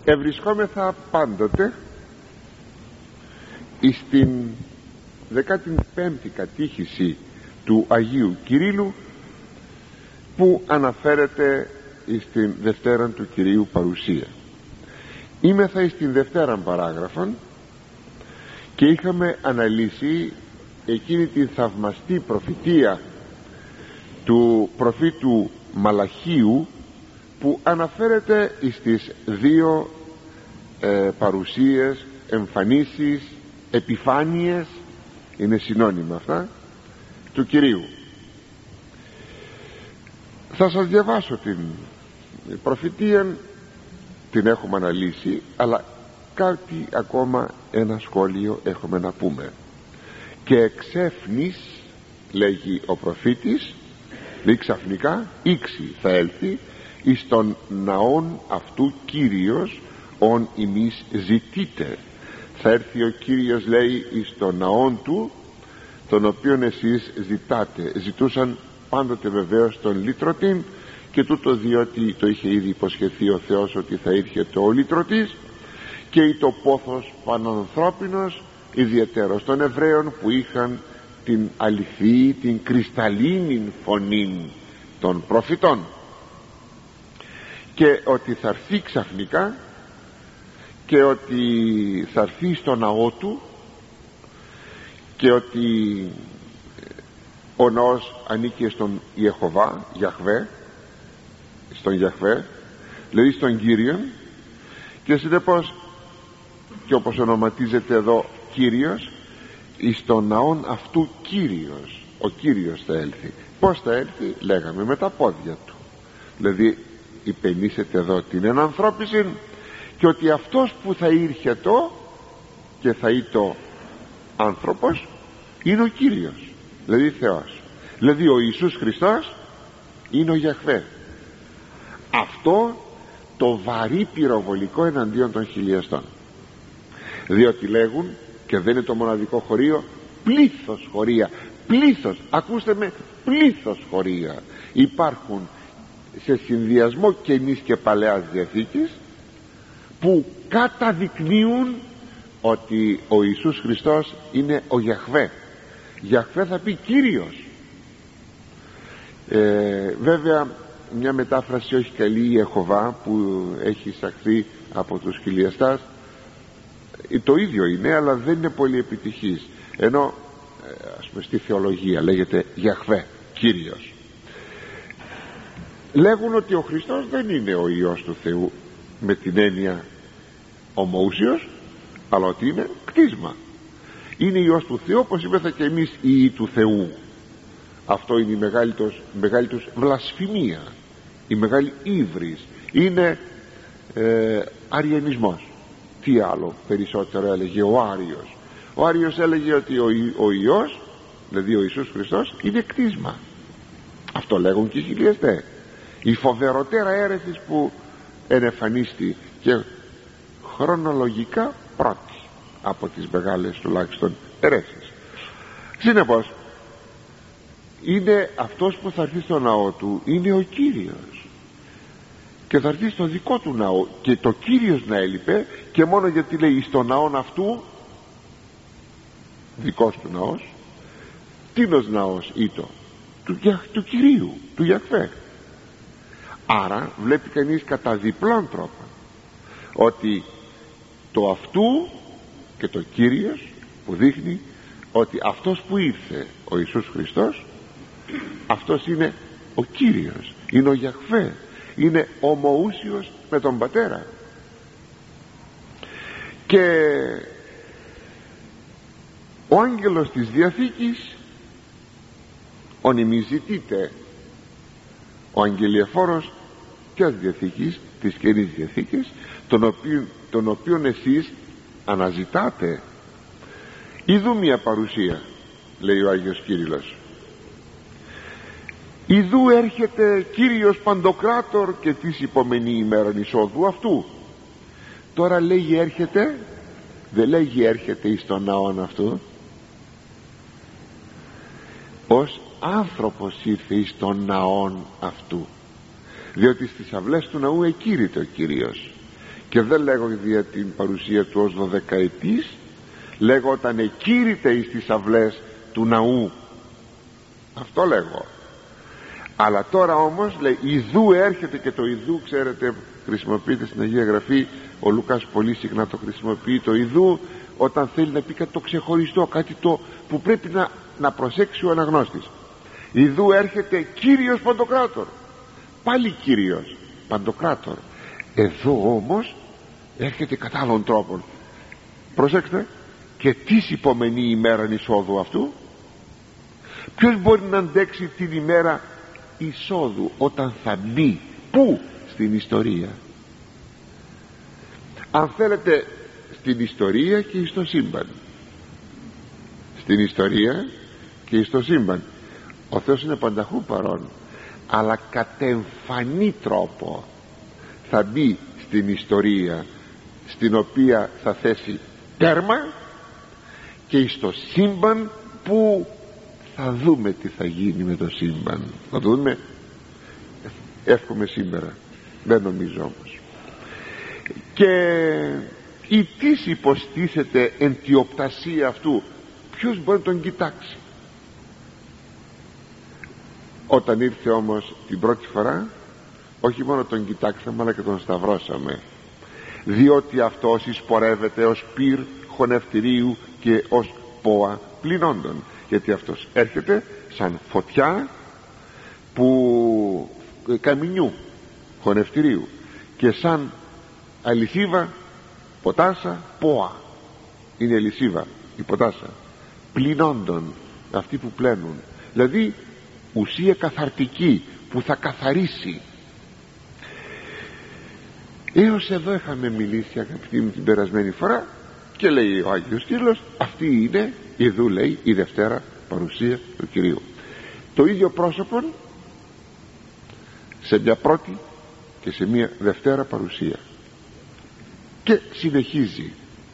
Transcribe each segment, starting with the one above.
Ευρισκόμεθα πάντοτε στην 15η κατήχηση του Αγίου Κυρίλλου, που αναφέρεται στην Δευτέραν του Κυρίου παρουσία. Είμεθα στην Δευτέραν παράγραφον και είχαμε αναλύσει εκείνη την θαυμαστή προφητεία του προφήτου Μαλαχίου, που αναφέρεται στις δύο παρουσίες, εμφανίσεις, επιφάνειες, είναι συνώνυμα αυτά, του Κυρίου. Θα σας διαβάσω την προφητεία, την έχουμε αναλύσει, αλλά κάτι ακόμα, ένα σχόλιο έχουμε να πούμε. Και εξέφνης, λέγει ο προφήτης, λέει ξαφνικά, ήξι θα έλθει εις τον ναόν αυτού Κύριος ον ημείς ζητείτε. Θα έρθει ο Κύριος, λέει, εις τον ναόν του, τον οποίον εσείς ζητάτε. Ζητούσαν πάντοτε βεβαίως τον λυτρωτήν, και τούτο διότι το είχε ήδη υποσχεθεί ο Θεός ότι θα ήρχεται ο λυτρωτής, και το πόθος πανανθρώπινος, ιδιαιτέρως των Εβραίων που είχαν την αληθή, την κρυσταλλίνη φωνή των προφητών, και ότι θα έρθει ξαφνικά και ότι θα έρθει στο ναό του, και ότι ο ναός ανήκει στον Ιεχωβά, Γιαχβέ, στον Γιαχβέ, δηλαδή στον Κύριον, και συνεπώς, και όπως ονοματίζεται εδώ Κύριος, εις τον ναόν αυτού Κύριος, ο Κύριος θα έλθει. Πως θα έλθει? Λέγαμε με τα πόδια του, δηλαδή υπενήσεται εδώ την ενανθρώπιση, και ότι αυτός που θα ήρχετο και θα είτο άνθρωπος είναι ο Κύριος, δηλαδή Θεός, δηλαδή ο Ιησούς Χριστός είναι ο Γιαχβέ. Αυτό το βαρύ πυροβολικό εναντίον των χιλιαστών, διότι λέγουν, και δεν είναι το μοναδικό χωρίο, πλήθος χωρία, πλήθος, ακούστε με, πλήθος χωρία υπάρχουν σε συνδυασμό Καινής και Παλαιάς Διαθήκης, που καταδεικνύουν ότι ο Ιησούς Χριστός είναι ο Γιαχβέ. Γιαχβέ θα πει Κύριος. Βέβαια μια μετάφραση όχι καλή, η Ιεχωβά, που έχει εισαχθεί από τους χιλιαστάς, το ίδιο είναι, αλλά δεν είναι πολύ επιτυχής, ενώ ας πούμε στη θεολογία λέγεται Γιαχβέ, Κύριος. Λέγουν ότι ο Χριστός δεν είναι ο Υιός του Θεού με την έννοια ομοούσιος, αλλά ότι είναι κτίσμα, είναι Υιός του Θεού, όπως είπαμε και εμείς Υιοί του Θεού. Αυτό είναι η μεγάλη τους βλασφημία, η μεγάλη ύβρις, είναι αριανισμός. Τι άλλο περισσότερο έλεγε ο Άριος? Ο Άριος έλεγε ότι ο Υιός, δηλαδή ο Ιησούς Χριστός, είναι κτίσμα. Αυτό λέγουν και οι χιλιαστές. Η φοβεροτέρα αίρεσης που ενεφανίστη, και χρονολογικά πρώτη από τις μεγάλες τουλάχιστον αιρέσεις. Συνεπώς είναι αυτός που θα έρθει στο ναό του, είναι ο Κύριος, και θα έρθει στο δικό του ναό, και το Κύριος να έλειπε, και μόνο γιατί λέει στο ναόν αυτού, δικός του ναός, τίνος ναός ήτο του Κυρίου, του Γιαχβέ. Άρα βλέπει κανείς κατά διπλών τρόπο ότι το αυτού και το Κύριος, που δείχνει ότι αυτός που ήρθε, ο Ιησούς Χριστός, αυτός είναι ο Κύριος, είναι ο Γιαχβέ, είναι ομοούσιος με τον Πατέρα. Και ο άγγελος της Διαθήκης, ονημιζητείται, ο αγγελιαφόρος της Διαθήκης, της Καινής Διαθήκης, τον οποίον εσείς αναζητάτε. Ιδού μια παρουσία, λέει ο Άγιος Κύριλλος, ιδού έρχεται Κύριος Παντοκράτορ και της υπομενή ημέραν εισόδου αυτού. Τώρα λέγει έρχεται, δεν λέγει έρχεται εις τον ναόν αυτού, ως άνθρωπος ήρθε εις τον ναόν αυτού, διότι στις αυλές του ναού εκήρυται ο Κύριος, Και δεν λέγω για την παρουσία του ως 12ετής, λέγω όταν εκήρυται εις τις αυλές του ναού, αυτό λέγω. Αλλά τώρα όμως λέει ιδού έρχεται, και το ιδού ξέρετε χρησιμοποιείται στην Αγία Γραφή, ο Λουκάς πολύ συχνά το χρησιμοποιεί το ιδού όταν θέλει να πει κάτι το ξεχωριστό, κάτι το που πρέπει να προσέξει ο αναγνώστης. Ιδού έρχεται Κύριος Παντοκράτορ, πάλι Κύριος Παντοκράτορ. Εδώ όμως έρχεται κατά άλλων τρόπων. Προσέξτε, και τι υπομενεί ημέραν εισόδου αυτού. Ποιος μπορεί να αντέξει την ημέρα εισόδου, όταν θα μπει πού? Στην ιστορία. Αν θέλετε, στην ιστορία και στο σύμπαν. Στην ιστορία και στο σύμπαν. Ο Θεός είναι πανταχού παρόν, αλλά κατ' εμφανή τρόπο θα μπει στην ιστορία, στην οποία θα θέσει τέρμα, και στο σύμπαν που θα δούμε τι θα γίνει με το σύμπαν. Θα το δούμε, εύχομαι σήμερα, δεν νομίζω όμως. Και η τίς υποστήσεται εν τη οπτασία αυτού, ποιος μπορεί να τον κοιτάξει? Όταν ήρθε όμως την πρώτη φορά, όχι μόνο τον κοιτάξαμε αλλά και τον σταυρώσαμε, διότι αυτός εισπορεύεται ως πυρ χωνευτηρίου και ως πόα πληνόντων. Γιατί αυτός έρχεται σαν φωτιά που καμινιού χωνευτηρίου και σαν αλυσίβα ποτάσα πόα. Είναι αλυσίβα η ποτάσα πληνόντων, αυτοί που πλένουν, δηλαδή ουσία καθαρτική που θα καθαρίσει. Έως εδώ είχαμε μιλήσει, αγαπητοί μου, την περασμένη φορά, και λέει ο Άγιος Κύριλλος, αυτή είναι, εδώ λέει, η Δευτέρα παρουσία του Κυρίου. Το ίδιο πρόσωπο σε μια πρώτη και σε μια Δευτέρα παρουσία. Και συνεχίζει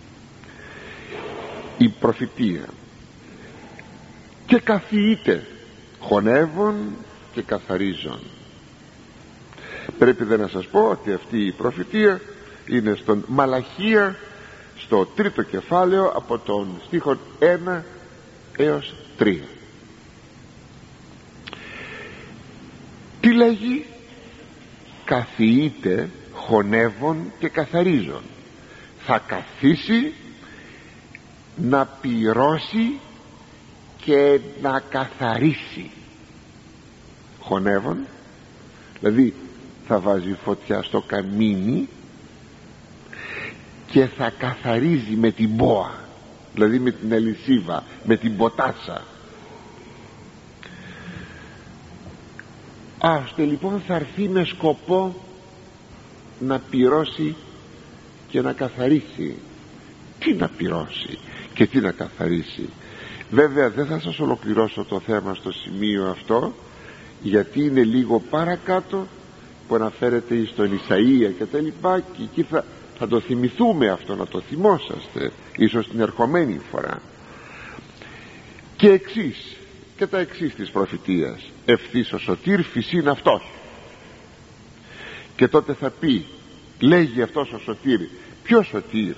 η προφητεία, και καθιείται χωνεύων και καθαρίζων. Πρέπει να σας πω ότι αυτή η προφητεία είναι στον Μαλαχία, στο 3ο κεφάλαιο, από τον στίχο 1 έως 3. Τι λέγει? Καθιείται χωνεύων και καθαρίζων. Θα καθίσει να πυρώσει και να καθαρίσει. Χωνεύων, δηλαδή θα βάζει φωτιά στο καμίνι και θα καθαρίζει με την μπόα, δηλαδή με την αλυσίβα, με την ποτάσα. Άστε λοιπόν θα έρθει με σκοπό να πυρώσει και να καθαρίσει. Τι να πυρώσει και τι να καθαρίσει? Βέβαια δεν θα σας ολοκληρώσω το θέμα στο σημείο αυτό, γιατί είναι λίγο παρακάτω που αναφέρεται στον Ισαΐα και τα λοιπά, και εκεί θα το θυμηθούμε αυτό, να το θυμόσαστε ίσως την ερχομένη φορά. Και εξής, και τα εξής της προφητείας: ευθύς ο σωτήρ φυσήν αυτός. Και τότε θα πει, λέγει αυτός ο σωτήρ. Ποιος σωτήρ?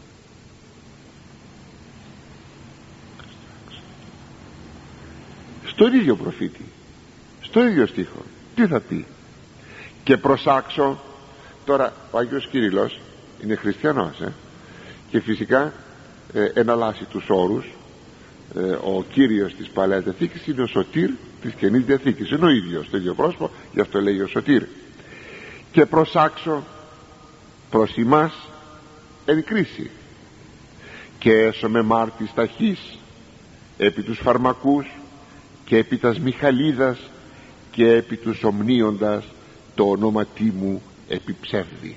Στον ίδιο προφήτη, στο ίδιο στίχο τι θα πει? Και προσάξω. Τώρα ο Άγιος Κύριλλος είναι χριστιανός, και φυσικά εναλλάσσει τους όρους. Ο Κύριος της Παλαιάς Διαθήκης είναι ο σωτήρ της Καινής Διαθήκης, είναι ο ίδιος, το ίδιο πρόσωπο, γι' αυτό λέει ο σωτήρ. Και προσάξω προς ημάς εν κρίση, και έσωμε μάρτης ταχύς επί τους φαρμακούς και επί τας Μιχαλίδας και επί τους ομνίοντας το ονόματί μου επί ψεύδι.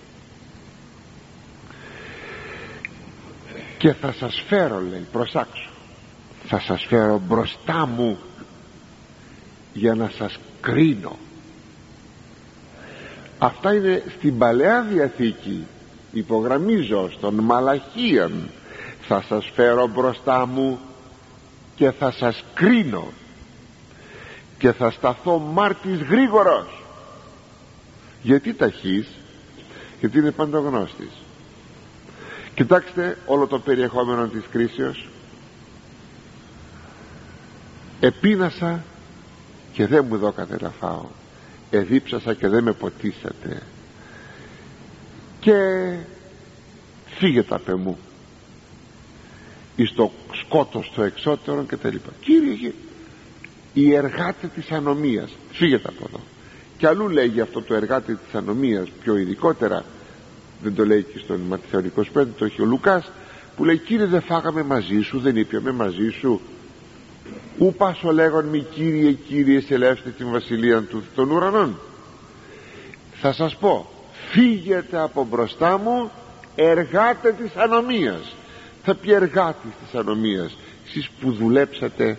Και θα σας φέρω, λέει, προσάξω, θα σας φέρω μπροστά μου για να σας κρίνω. Αυτά είναι στην Παλαιά Διαθήκη, υπογραμμίζω, στον Μαλαχίαν. Θα σας φέρω μπροστά μου και θα σας κρίνω και θα σταθώ μάρτης γρήγορος. Γιατί ταχύς? Γιατί είναι παντογνώστης. Κοιτάξτε όλο το περιεχόμενο της κρίσεως. Επίνασα και δεν μου δώκατε να φάω, εδίψασα και δεν με ποτίσατε, και φύγετε απ' εμού εις το σκότος το εξώτερο και τα λοιπά. Κύριε, οι εργάτε της ανομίας, φύγετε από εδώ. Και αλλού λέγει αυτό το εργάτε της ανομίας πιο ειδικότερα, δεν το λέει και στον Ματθαίο 25, το έχει ο Λουκάς, που λέει Κύριε, δεν φάγαμε μαζί σου, δεν ήπιαμε μαζί σου, ου πάσο λέγον μη Κύριε, Κύριε, ελεύστε την βασιλεία των ουρανών. Θα σας πω, φύγετε από μπροστά μου, εργάτε της ανομίας. Θα πει εργάτης της ανομίας, εσείς που δουλέψατε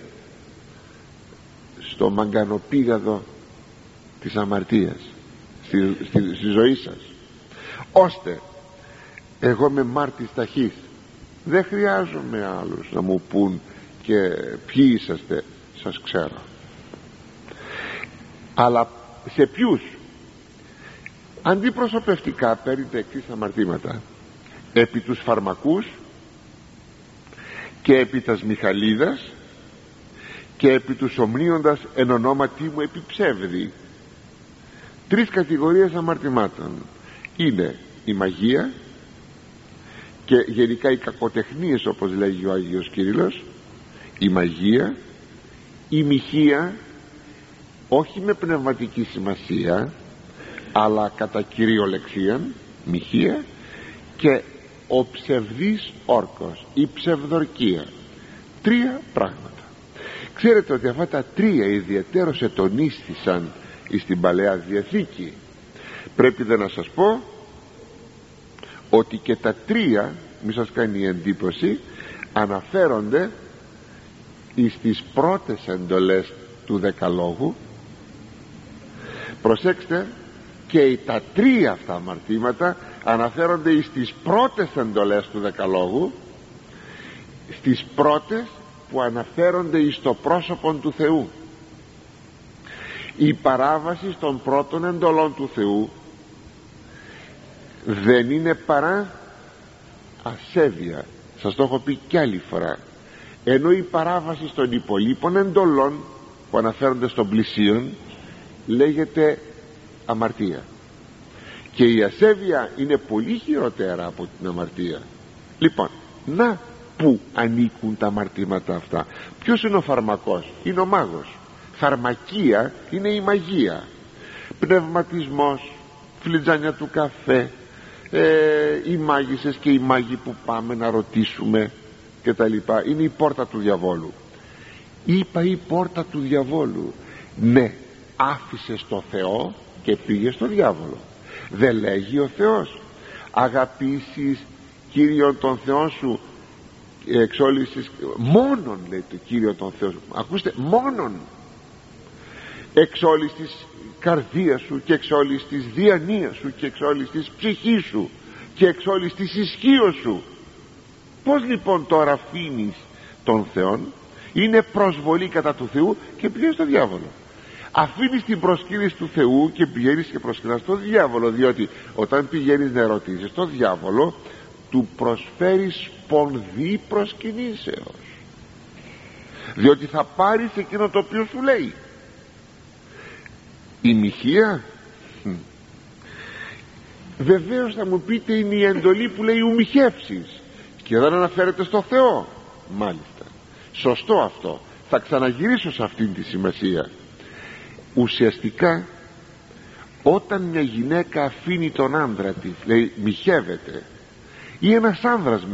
στο μαγκανοπήγαδο της αμαρτίας στη ζωή σας, ώστε εγώ με μάρτης ταχύς, δεν χρειάζομαι άλλους να μου πούν και ποιοι είσαστε, σας ξέρω. Αλλά σε ποιους? Αντιπροσωπευτικά παίρνει τα εξής αμαρτήματα: επί τους φαρμακούς και επί τας Μιχαλίδας και επί τους ομνίοντας εν ονόματί μου επί ψεύδι. Τρεις κατηγορίες αμαρτημάτων είναι η μαγεία και γενικά οι κακοτεχνίες, όπως λέγει ο Άγιος Κύριλλος, η μαγεία, η μοιχεία, όχι με πνευματική σημασία αλλά κατά κυριολεξία μοιχεία, και ο ψευδής όρκος, η ψευδορκία. Τρία πράγματα. Ξέρετε ότι αυτά τα τρία ιδιαιτέρως ετονίστησαν στην Παλαιά Διαθήκη. Πρέπει δε να σας πω ότι και τα τρία, μη σας κάνει εντύπωση, αναφέρονται στις πρώτες εντολές του Δεκαλόγου. Προσέξτε, και τα τρία αυτά αμαρτήματα αναφέρονται στις πρώτες εντολές του Δεκαλόγου, στις πρώτες που αναφέρονται στο πρόσωπο του Θεού. Η παράβαση των πρώτων εντολών του Θεού δεν είναι παρά ασέβεια, σας το έχω πει κι άλλη φορά, ενώ η παράβαση των υπολείπων εντολών που αναφέρονται στον πλησίον λέγεται αμαρτία, και η ασέβεια είναι πολύ χειρότερα από την αμαρτία. Λοιπόν, να που ανήκουν τα αμαρτήματα αυτά. Ποιος είναι ο φαρμακός? Είναι ο μάγος. Φαρμακεία είναι η μαγεία, πνευματισμός, φλιτζάνια του καφέ, οι μάγισσες και οι μάγοι που πάμε να ρωτήσουμε και τα λοιπά. Είναι η πόρτα του διαβόλου. Είπα η πόρτα του διαβόλου. Ναι, άφησες το Θεό και πήγε στο διάβολο. Δεν λέγει ο Θεός αγαπήσεις Κύριον τον Θεό σου εξ όλης της... μόνον, λέει το Κύριο τον Θεό σου, ακούστε, μόνον εξ όλης της καρδίας σου και εξ όλης της διανοίας σου και εξ όλης της ψυχής σου και εξ όλης της ισχύως σου. Πως λοιπόν τώρα αφήνεις τον Θεόν? Είναι προσβολή κατά του Θεού και πηγαίνεις στο διάβολο. Αφήνεις την προσκύνηση του Θεού και πηγαίνεις και προσκυνάς τον διάβολο, διότι όταν πηγαίνεις να ερωτήσεις τον διάβολο, του προσφέρεις σπονδί προσκυνήσεως, διότι θα πάρεις εκείνο το οποίο σου λέει. Η μοιχεία, βεβαίως θα μου πείτε, είναι η εντολή που λέει ου μοιχεύσεις και δεν αναφέρεται στο Θεό. Μάλιστα, σωστό αυτό, θα ξαναγυρίσω σε αυτήν τη σημασία. Ουσιαστικά όταν μια γυναίκα αφήνει τον άντρα της, λέει μοιχεύεται, ή ένας άνδρας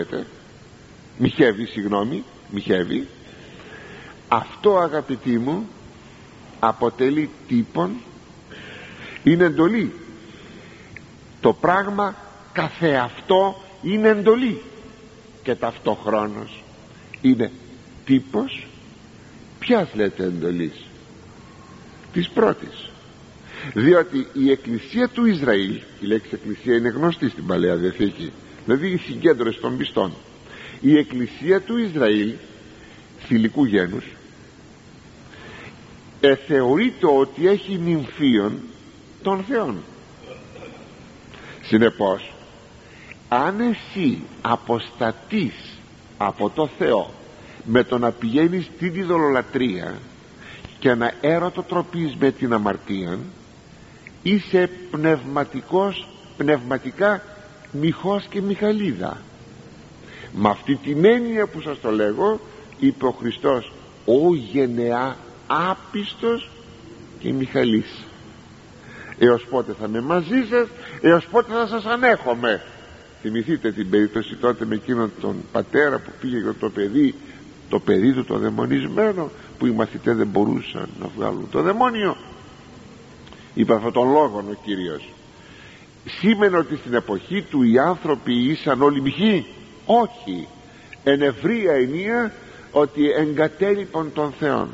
μοιχεύει, αυτό αγαπητοί μου αποτελεί τύπον, είναι εντολή. Το πράγμα καθεαυτό είναι εντολή και ταυτόχρονος είναι τύπος. Ποιας λέτε εντολής? Της πρώτης. Διότι η εκκλησία του Ισραήλ, η λέξη εκκλησία είναι γνωστή στην Παλαιά Διαθήκη, δηλαδή η συγκέντρωση των πιστών, η εκκλησία του Ισραήλ θηλυκού γένους θεωρείται ότι έχει νυμφίων των θεών. Συνεπώς αν εσύ αποστατείς από το Θεό με το να πηγαίνεις στην ειδωλολατρία και να έρωτοτροπείς με την αμαρτία, είσαι πνευματικά Μιχός και Μιχαλίδα. Με αυτή την έννοια που σας το λέγω, είπε ο Χριστός, ο γενεά άπιστος και Μιχαλής. Έως πότε θα είμαι μαζί σας, έως πότε θα σας ανέχομαι. Θυμηθείτε την περίπτωση τότε με εκείνον τον πατέρα που πήγε για το παιδί του το δαιμονισμένο, που οι μαθητές δεν μπορούσαν να βγάλουν το δαιμόνιο. Είπε αυτόν τον λόγο ο Κύριος. Σήμαινε ότι στην εποχή του οι άνθρωποι ήσαν όλοι μοιχοί? Όχι, εν ευρεία ενία ότι εγκατέλειπαν τον Θεόν.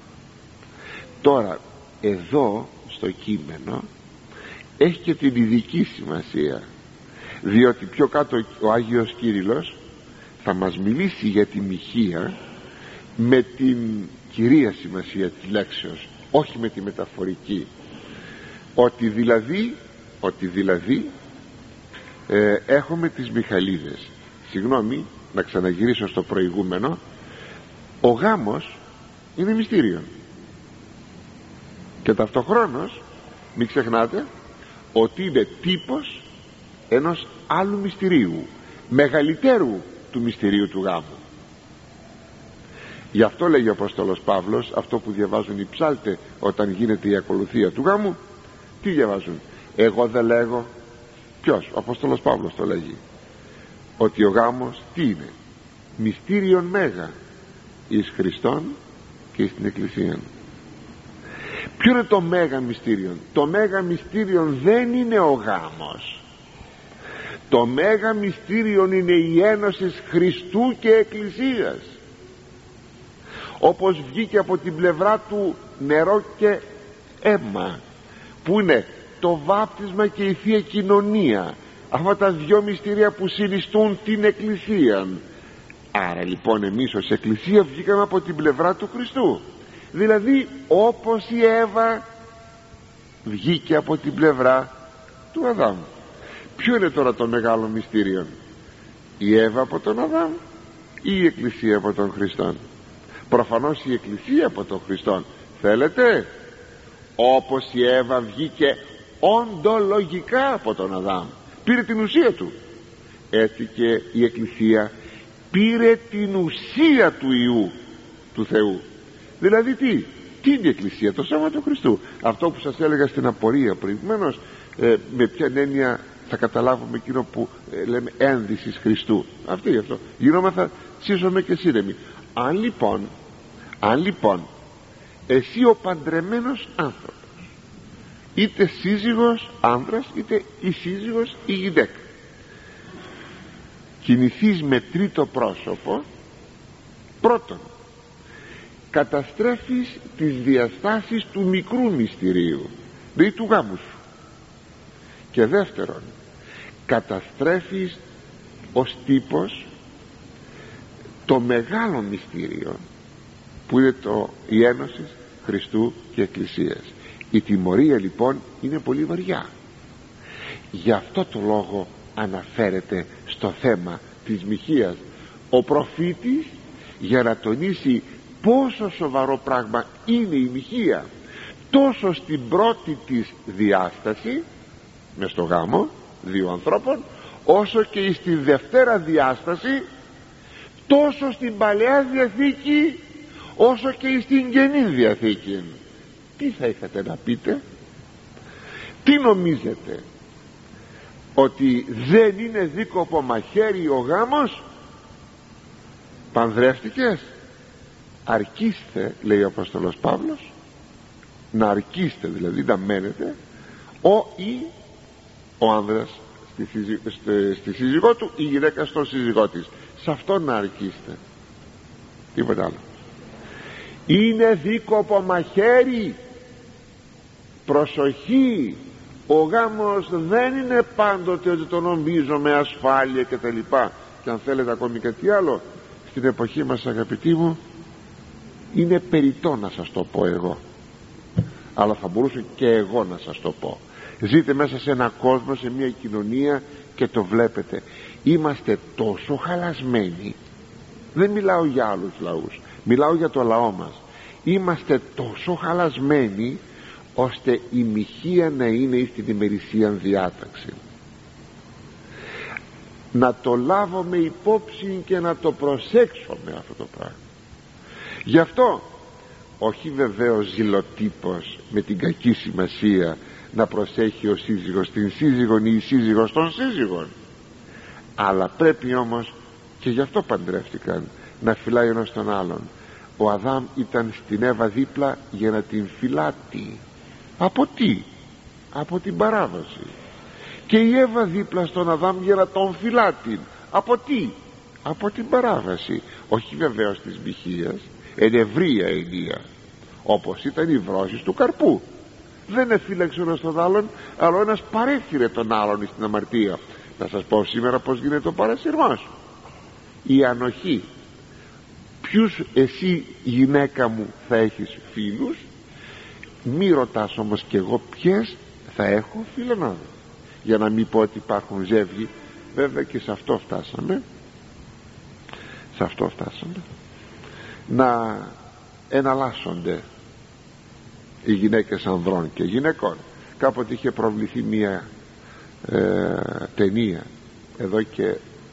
Τώρα εδώ στο κείμενο έχει και την ειδική σημασία, διότι πιο κάτω ο Άγιος Κύριλλος θα μας μιλήσει για τη μοιχεία με την κυρία σημασία της λέξεως, όχι με τη μεταφορική, ότι δηλαδή έχουμε τις Μιχαλίδες. Συγγνώμη, να ξαναγυρίσω στο προηγούμενο. Ο γάμος είναι μυστήριο και ταυτοχρόνως μην ξεχνάτε ότι είναι τύπος ενός άλλου μυστηρίου, μεγαλύτερου του μυστηρίου του γάμου. Γι' αυτό λέγει ο Απόστολος Παύλος, αυτό που διαβάζουν οι ψάλτες όταν γίνεται η ακολουθία του γάμου, τι διαβάζουν? Εγώ δεν λέγω. Ποιος? Ο Απόστολος Παύλος το λέγει, ότι ο γάμος τι είναι? Μυστήριον μέγα εις Χριστόν και εις την Εκκλησία. Ποιο είναι το μέγα μυστήριον? Το μέγα μυστήριον δεν είναι ο γάμος. Το μέγα μυστήριον είναι η ένωση Χριστού και Εκκλησίας, όπως βγήκε από την πλευρά του νερό και αίμα, που είναι το βάπτισμα και η Θεία Κοινωνία, αυτά τα δυο μυστήρια που συνιστούν την Εκκλησία. Άρα λοιπόν εμείς ως Εκκλησία βγήκαμε από την πλευρά του Χριστού, δηλαδή όπως η Εύα βγήκε από την πλευρά του Αδάμ. Ποιο είναι τώρα το μεγάλο μυστήριο? Η Εύα από τον Αδάμ ή η Εκκλησία από τον Χριστόν? Προφανώς η Εκκλησία από τον Χριστόν. Θέλετε? Όπως η Εύα βγήκε οντολογικά από τον Αδάμ, πήρε την ουσία του, έτσι και η Εκκλησία πήρε την ουσία του Υιού του Θεού. Δηλαδή τι είναι η Εκκλησία? Το σώμα του Χριστού. Αυτό που σας έλεγα στην απορία προηγουμένως, με ποια έννοια θα καταλάβουμε εκείνο που λέμε ένδυσης Χριστού. Αυτό γινόμαθα σύσσωμαι και σύρεμοι. Αν λοιπόν εσύ ο παντρεμένος άνθρωπος, είτε σύζυγος άνδρας είτε η σύζυγος η γυναίκα, κινηθείς με τρίτο πρόσωπο, πρώτον καταστρέφεις τις διαστάσεις του μικρού μυστηρίου, δηλαδή του γάμου σου, και δεύτερον καταστρέφεις ως τύπος το μεγάλο μυστήριο που είναι η ένωση Χριστού και Εκκλησίας. Η τιμωρία λοιπόν είναι πολύ βαριά. Γι' αυτό το λόγο αναφέρεται στο θέμα της μοιχείας ο προφήτης, για να τονίσει πόσο σοβαρό πράγμα είναι η μοιχεία, τόσο στην πρώτη της διάσταση μες στο γάμο δύο ανθρώπων, όσο και στη δευτέρα διάσταση, τόσο στην Παλαιά Διαθήκη όσο και στην Καινή Διαθήκη. Τι θα είχατε να πείτε? Τι νομίζετε? Ότι δεν είναι δίκοπο μαχαίρι ο γάμος? Πανδρεύτηκες? Αρκείστε, λέει ο Απόστολος Παύλος, να αρκείστε, δηλαδή να μένετε ο άνδρας στη σύζυγό του, η γυναίκα στον σύζυγό της. Σε αυτό να αρκείστε, τίποτα άλλο. Είναι δίκοπο μαχαίρι. Προσοχή, ο γάμος δεν είναι πάντοτε ότι το νομίζω με ασφάλεια και τα λοιπά. Και αν θέλετε ακόμη κάτι άλλο, στην εποχή μας αγαπητοί μου, είναι περιττό να σας το πω εγώ, αλλά θα μπορούσα και εγώ να σας το πω. Ζείτε μέσα σε ένα κόσμο, σε μια κοινωνία και το βλέπετε, είμαστε τόσο χαλασμένοι. Δεν μιλάω για άλλους λαούς, μιλάω για το λαό μας. Είμαστε τόσο χαλασμένοι ώστε η μοιχεία να είναι στην ημερησία διάταξη. Να το λάβουμε υπόψη και να το προσέξουμε αυτό το πράγμα. Γι' αυτό όχι βεβαίως ζηλοτύπος με την κακή σημασία να προσέχει ο σύζυγος την σύζυγον ή η σύζυγος των σύζυγων, αλλά πρέπει όμως, και γι' αυτό παντρεύτηκαν, να φυλάει ένας τον άλλον. Ο Αδάμ ήταν στην Εύα δίπλα για να την φυλάτει. Από τι? Από την παράβαση. Και η Εύα δίπλα στον Αδάμ για να τον φυλάτει. Από τι? Από την παράβαση. Όχι βεβαίως της μοιχείας, εν ευρεία ενία, όπως ήταν οι βρώσεις του καρπού. Δεν εφύλαξε ένας τον άλλον, αλλά ο ένας παρέφυρε τον άλλον στην αμαρτία. Να σας πω σήμερα πως γίνεται ο παρασυρμός, η ανοχή. Ποιους εσύ γυναίκα μου θα έχεις φίλους? Μη ρωτάς όμως κι εγώ ποιες θα έχω φίλων, για να μην πω ότι υπάρχουν ζεύγοι. Βέβαια και σε αυτό φτάσαμε, να εναλλάσσονται οι γυναίκες ανδρών και γυναικών. Κάποτε είχε προβληθεί μια ταινία εδώ και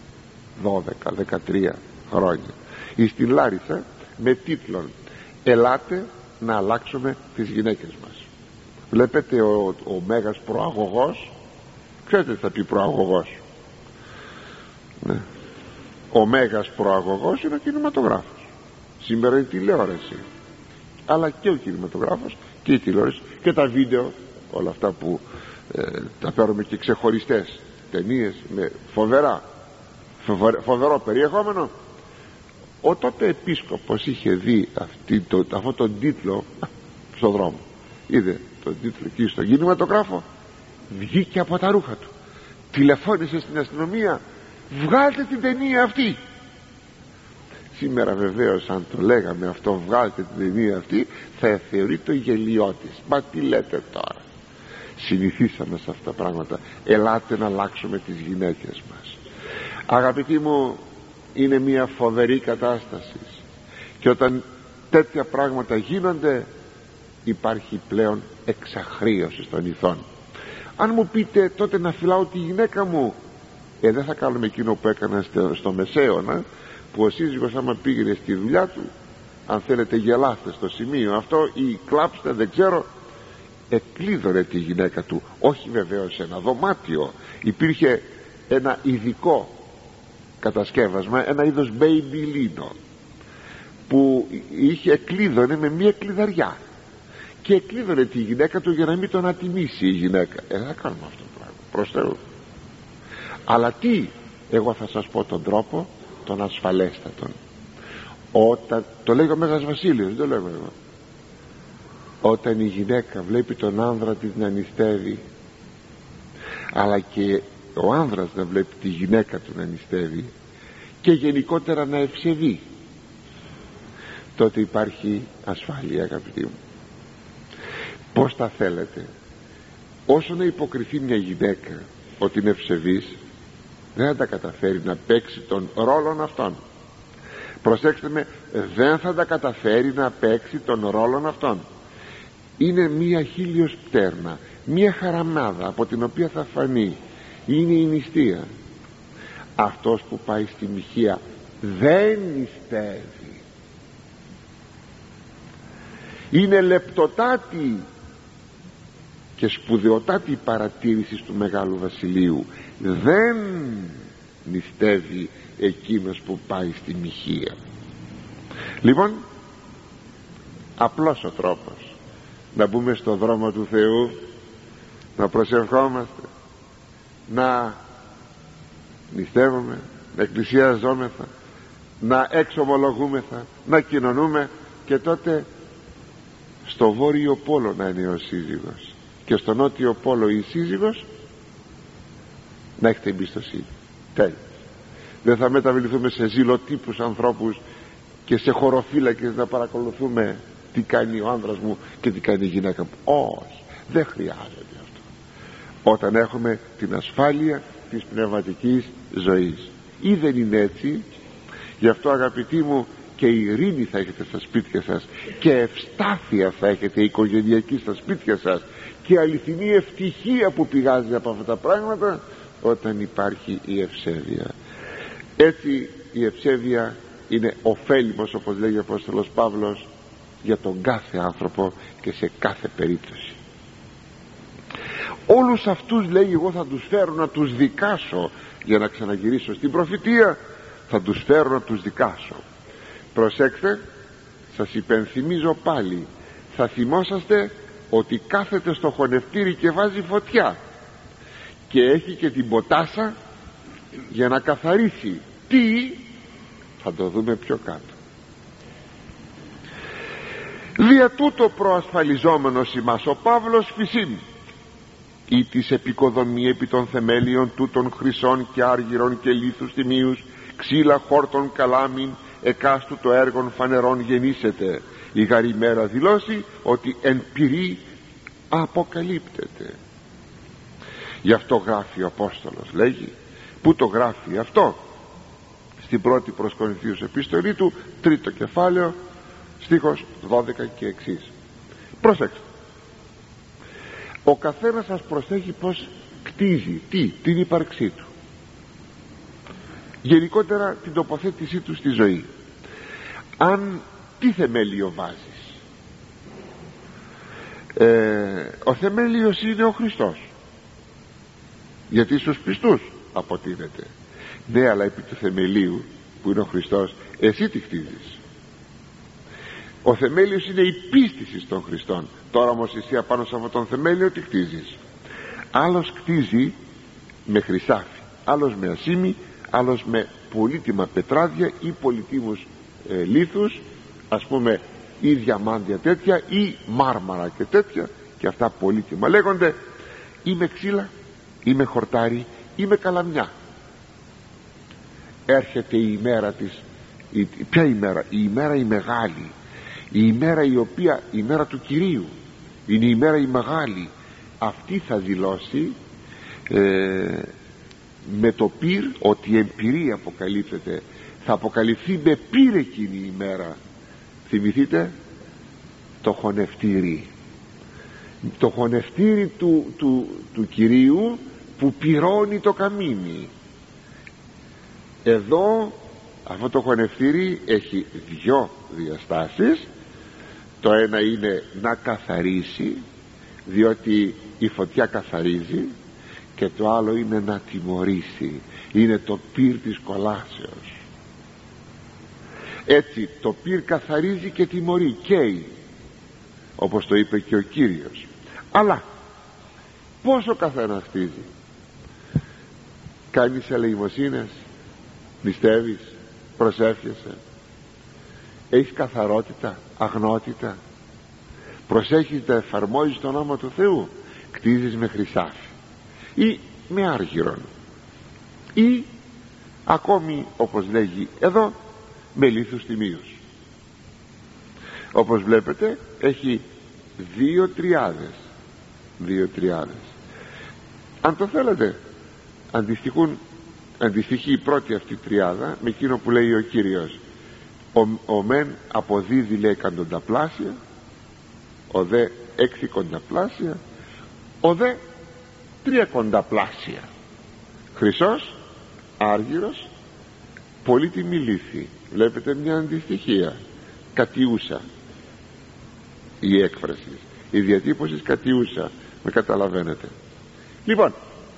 12-13 χρόνια στην Λάρισα με τίτλον «Ελάτε να αλλάξουμε τις γυναίκες μας». Βλέπετε ο μέγας προαγωγός, ξέρετε τι θα πει προαγωγός? Ναι. Ο μέγας προαγωγός είναι ο κινηματογράφος. Σήμερα η τηλεόραση, αλλά και ο κινηματογράφος και η τηλεόραση και τα βίντεο, όλα αυτά που τα παίρνουμε και ξεχωριστές ταινίες με φοβερό περιεχόμενο. Ο τότε επίσκοπος είχε δει αυτό τον τίτλο στον δρόμο, είδε τον τίτλο εκεί στον κινηματογράφο, βγήκε από τα ρούχα του, τηλεφώνησε στην αστυνομία, βγάλτε την ταινία αυτή. Σήμερα βεβαίως αν το λέγαμε αυτό, βγάλτε την ταινία αυτή, θα θεωρεί το γελιώτης. Μα τι λέτε τώρα? Συνηθίσαμε σε αυτά τα πράγματα. Ελάτε να αλλάξουμε τις γυναίκες μας. Αγαπητοί μου, είναι μια φοβερή κατάσταση, και όταν τέτοια πράγματα γίνονται υπάρχει πλέον εξαχρίωση των ηθών. Αν μου πείτε τότε να φυλάω τη γυναίκα μου, δεν θα κάνουμε εκείνο που έκανα στο Μεσαίωνα, που ο σύζυγος άμα πήγαινε στη δουλειά του, αν θέλετε γελάστε στο σημείο αυτό ή κλάψτε, δεν ξέρω, εκλείδωνε τη γυναίκα του. Όχι βεβαίως σε ένα δωμάτιο, υπήρχε ένα ειδικό κατασκεύασμα, ένα είδος μπέιμπιλίνο που εκλείδωνε με μία κλειδαριά και εκλείδωνε τη γυναίκα του για να μην τον ατιμήσει η γυναίκα. Δεν θα κάνουμε αυτό το πράγμα, προς Θεού. Αλλά τι, εγώ θα σας πω τον τρόπο τον ασφαλέστατον. Όταν, το λέει ο Μέγας Βασίλειος, δεν το λέγω εγώ, όταν η γυναίκα βλέπει τον άνδρα της να νηστεύει, αλλά και ο άνδρας να βλέπει τη γυναίκα του να νηστεύει, και γενικότερα να ευσεβεί, τότε υπάρχει ασφάλεια, αγαπητοί μου. Πως τα θέλετε? Όσο να υποκριθεί μια γυναίκα ότι είναι ευσεβής, δεν θα τα καταφέρει να παίξει τον ρόλο αυτόν. Προσέξτε με, δεν θα τα καταφέρει να παίξει τον ρόλο αυτόν. Είναι μία χίλιος πτέρνα, μία χαραμάδα από την οποία θα φανεί, είναι η νηστεία. Αυτός που πάει στη μοιχεία δεν νηστεύει, είναι λεπτοτάτη και σπουδαιοτάτη παρατήρηση του Μεγάλου Βασιλείου. Δεν νηστεύει εκείνος που πάει στη μοιχεία. Λοιπόν, απλός ο τρόπος να μπούμε στο δρόμο του Θεού, να προσευχόμαστε, να νηστεύουμε, να εκκλησιαζόμεθα, να εξομολογούμεθα, να κοινωνούμε, και τότε στο βόρειο πόλο να είναι ο σύζυγος και στο νότιο πόλο η σύζυγος, να έχετε εμπιστοσύνη. Τέλος. Δεν θα μεταβληθούμε σε ζηλοτύπους ανθρώπους και σε χωροφύλακες να παρακολουθούμε τι κάνει ο άνδρας μου και τι κάνει η γυναίκα μου. Όχι, δεν χρειάζεται αυτό. Όταν έχουμε την ασφάλεια της πνευματικής ζωής. Ή δεν είναι έτσι? Γι' αυτό, αγαπητοί μου, και ειρήνη θα έχετε στα σπίτια σας, και ευστάθεια θα έχετε οικογενειακή στα σπίτια σας, και αληθινή ευτυχία που πηγάζει από αυτά τα πράγματα, όταν υπάρχει η ευσέβεια. Έτσι η ευσέβεια είναι ωφέλιμος, όπως λέγει ο Απόστολος Παύλος, για τον κάθε άνθρωπο και σε κάθε περίπτωση. Όλους αυτούς, λέει, εγώ θα τους φέρω να τους δικάσω. Για να ξαναγυρίσω στην προφητεία, θα τους φέρω να τους δικάσω. Προσέξτε, σας υπενθυμίζω πάλι, θα θυμόσαστε ότι κάθεται στο χωνευτήρι και βάζει φωτιά και έχει και την ποτάσα για να καθαρίσει. Τι? Θα το δούμε πιο κάτω. Δια τούτο προασφαλιζόμενος ημάς ο Παύλος φυσήν, ή της επικοδομή επί των θεμέλιων τούτων χρυσών και άργυρων και λίθους τιμίους, ξύλα χόρτων καλάμιν, εκάστου το έργον φανερών γεννήσεται, η γαριμέρα δηλώσει ότι εν πυρή αποκαλύπτεται. Γι' αυτό γράφει ο Απόστολος, λέγει. Πού το γράφει αυτό? Στην πρώτη προς Κορινθίους επίστολή του, 3ο κεφάλαιο, στίχος 12 και εξής. Προσέξτε, ο καθένας σας προσέχει πως κτίζει την ύπαρξή του, γενικότερα την τοποθέτησή του στη ζωή. Αν τι θεμέλιο βάζεις? Ο θεμέλιος είναι ο Χριστός, γιατί στους πιστούς αποτείνεται. Ναι, αλλά επί του θεμελίου που είναι ο Χριστός, εσύ τι κτίζεις? Ο θεμέλιος είναι η πίστηση στον Χριστόν. Τώρα όμως εσύ απάνω σε αυτόν τον θεμέλιο τι κτίζεις? Άλλος κτίζει με χρυσάφι, άλλος με ασήμι, άλλος με πολύτιμα πετράδια ή πολύτιμους λίθους, ας πούμε, ή διαμάντια τέτοια ή μάρμαρα και τέτοια, και αυτά πολύτιμα λέγονται, ή με ξύλα ή με χορτάρι ή με καλαμιά. Έρχεται η ημέρα της. Ποια ημέρα? Η ημέρα η μεγάλη, η ημέρα η οποία, η ημέρα του Κυρίου, είναι η ημέρα η μεγάλη. Αυτή θα δηλώσει με το πυρ, ότι η εμπειρία αποκαλύπτεται. Θα αποκαλυφθεί με πυρ εκείνη η ημέρα. Θυμηθείτε το χωνευτήρι, το χωνευτήρι του Κυρίου που πυρώνει το καμίνι. Εδώ αυτό το χωνευτήρι έχει δυο διαστάσεις. Το ένα είναι να καθαρίσει, διότι η φωτιά καθαρίζει, και το άλλο είναι να τιμωρήσει, είναι το πυρ της κολάσεως. Έτσι το πυρ καθαρίζει και τιμωρεί, καίει, όπως το είπε και ο Κύριος. Αλλά πόσο καθένας χτίζει? Κάνεις ελεημοσύνες, νηστεύεις, προσεύχεσαι, έχεις καθαρότητα, αγνότητα, προσέχεις να εφαρμόζεις τον νόμο του Θεού? Κτίζεις με χρυσάφι ή με άργυρον, ή ακόμη, όπως λέγει εδώ, με λίθους τιμίους. Όπως βλέπετε έχει δύο τριάδες. Αν το θέλετε, αντιστοιχεί η πρώτη αυτή τριάδα με εκείνο που λέει ο Κύριος: ο μεν αποδίδει, λέει, εκατονταπλάσια, ο δε έξικονταπλάσια, ο δε τριακονταπλάσια. Χρυσός, άργυρος, πολύτιμη λίθη. Βλέπετε μια αντιστοιχία, κατιούσα η έκφραση, η διατύπωση κατιούσα, με καταλαβαίνετε. Λοιπόν,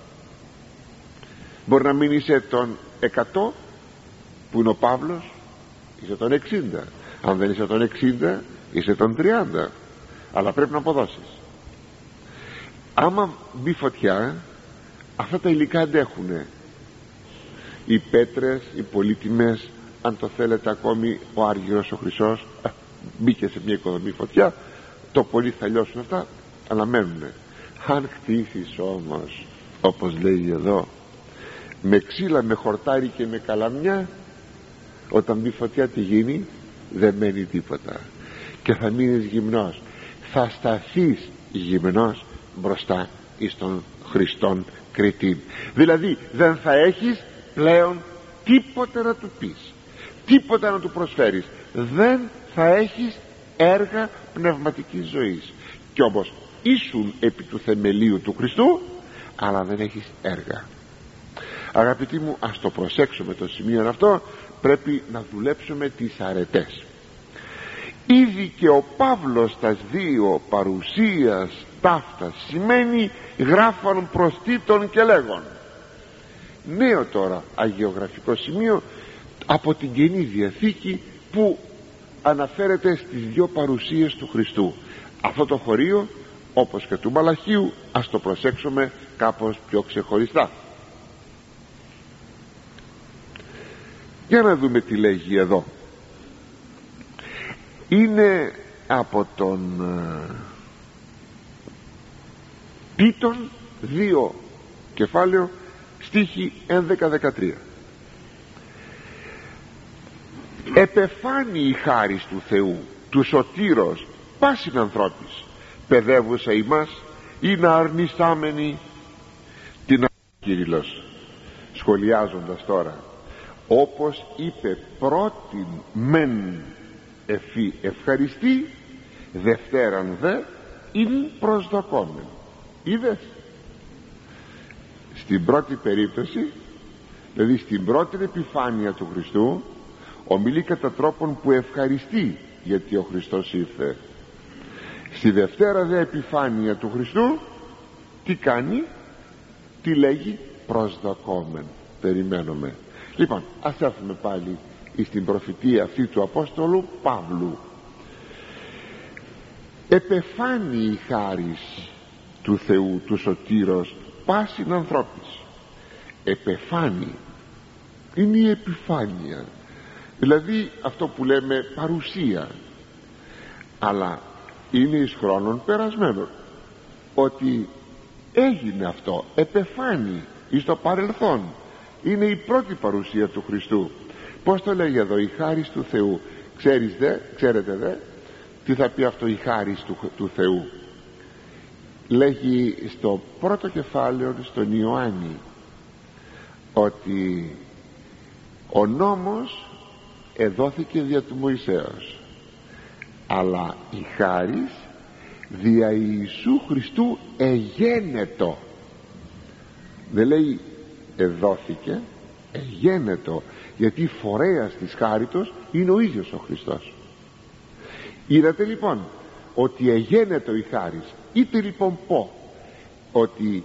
μπορεί να μην είσαι τον 100 που είναι ο Παύλος, είσαι τον 60. Αν δεν είσαι τον 60, είσαι τον 30. Αλλά πρέπει να αποδώσεις. Άμα μπει φωτιά, αυτά τα υλικά αντέχουνε. Οι πέτρες, οι πολύτιμες, αν το θέλετε ακόμη ο άργυρος, ο χρυσός, μπήκε σε μια οικοδομή φωτιά, το πολύ θα λιώσουν αυτά, αλλά μένουνε. Αν χτίσεις όμως, όπως λέει εδώ, με ξύλα, με χορτάρι και με καλαμιά, όταν μπει φωτιά τι γίνει? Δεν μένει τίποτα και θα μείνεις γυμνός. Θα σταθείς γυμνός μπροστά εις τον Χριστόν κριτήν. Δηλαδή δεν θα έχεις πλέον τίποτε να του πεις, τίποτα να του προσφέρεις, δεν θα έχεις έργα πνευματικής ζωής. Κι όμως ήσουν επί του θεμελίου του Χριστού, αλλά δεν έχεις έργα. Αγαπητοί μου, ας το προσέξουμε το σημείο αυτό. Πρέπει να δουλέψουμε τις αρετές. Ήδη και ο Παύλος τας δύο παρουσίας ταύτας σημαίνει γράφαν προστήτων και λέγον. Νέο τώρα αγιογραφικό σημείο από την Καινή Διαθήκη που αναφέρεται στις δύο παρουσίες του Χριστού. Αυτό το χωρίο, όπως και του Μαλαχίου, ας το προσέξουμε κάπως πιο ξεχωριστά. Για να δούμε τι λέγει εδώ. Είναι από τον Τίτων 2 κεφάλαιο στίχη 11-13. Επεφάνει η χάρις του Θεού, του σωτήρος πάσιν ανθρώπης, παιδεύουσα ημάς ή να αρνησάμενη την Κύριλλος. Σχολιάζοντας τώρα, όπως είπε πρώτην μεν εφή ευχαριστή, δευτέραν δε ειν προσδοκόμεν. Είδες, στην πρώτη περίπτωση, δηλαδή στην πρώτη επιφάνεια του Χριστού, ομιλεί κατά τρόπον που ευχαριστεί γιατί ο Χριστός ήρθε. Στη δευτέρα δε επιφάνεια του Χριστού τι κάνει? Τι λέγει? Προσδοκόμεν, περιμένουμε. Λοιπόν, ας έρθουμε πάλι στην προφητεία αυτή του Απόστολου Παύλου. Επεφάνει η χάρις του Θεού, του σωτήρος πάσιν ανθρώπης. Επεφάνει είναι η επιφάνεια, δηλαδή αυτό που λέμε παρουσία, αλλά είναι εις χρόνων περασμένων, ότι έγινε αυτό, επεφάνει εις το παρελθόν. Είναι η πρώτη παρουσία του Χριστού. Πως το λέγει εδώ? Η χάρις του Θεού. Ξέρετε δε τι θα πει αυτό, η χάρις του Θεού? Λέγει στο πρώτο κεφάλαιο στον Ιωάννη ότι ο νόμος εδόθηκε δια του Μωυσέως, αλλά η χάρις δια Ιησού Χριστού εγένετο. Δεν λέει εδόθηκε, εγένετο, γιατί φορέας της χάριτος είναι ο ίδιος ο Χριστός. Είδατε λοιπόν ότι εγένετο η χάρις. Είτε λοιπόν πω ότι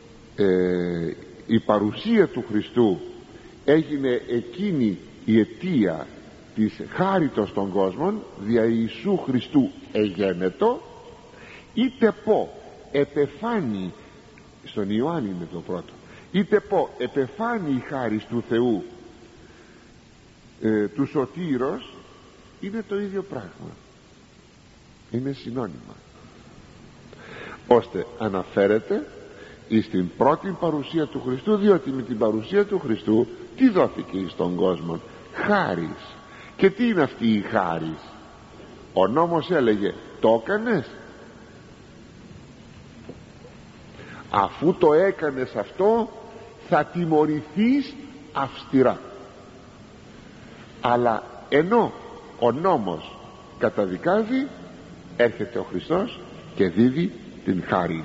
η παρουσία του Χριστού έγινε εκείνη η αιτία της χάριτος των κόσμων δια Ιησού Χριστού εγένετο, είτε πω επεφάνει, στον Ιωάννη είναι το πρώτο, είτε πω επεφάνει η χάρις του Θεού του σωτήρος, είναι το ίδιο πράγμα, είναι συνώνυμα, ώστε αναφέρεται στην πρώτη παρουσία του Χριστού, διότι με την παρουσία του Χριστού τι δόθηκε στον κόσμο? Χάρις. Και τι είναι αυτή η χάρις? Ο νόμος έλεγε το έκανες, αφού το έκανες αυτό θα τιμωρηθείς αυστηρά. Αλλά ενώ ο νόμος καταδικάζει, έρχεται ο Χριστός και δίδει την χάρη.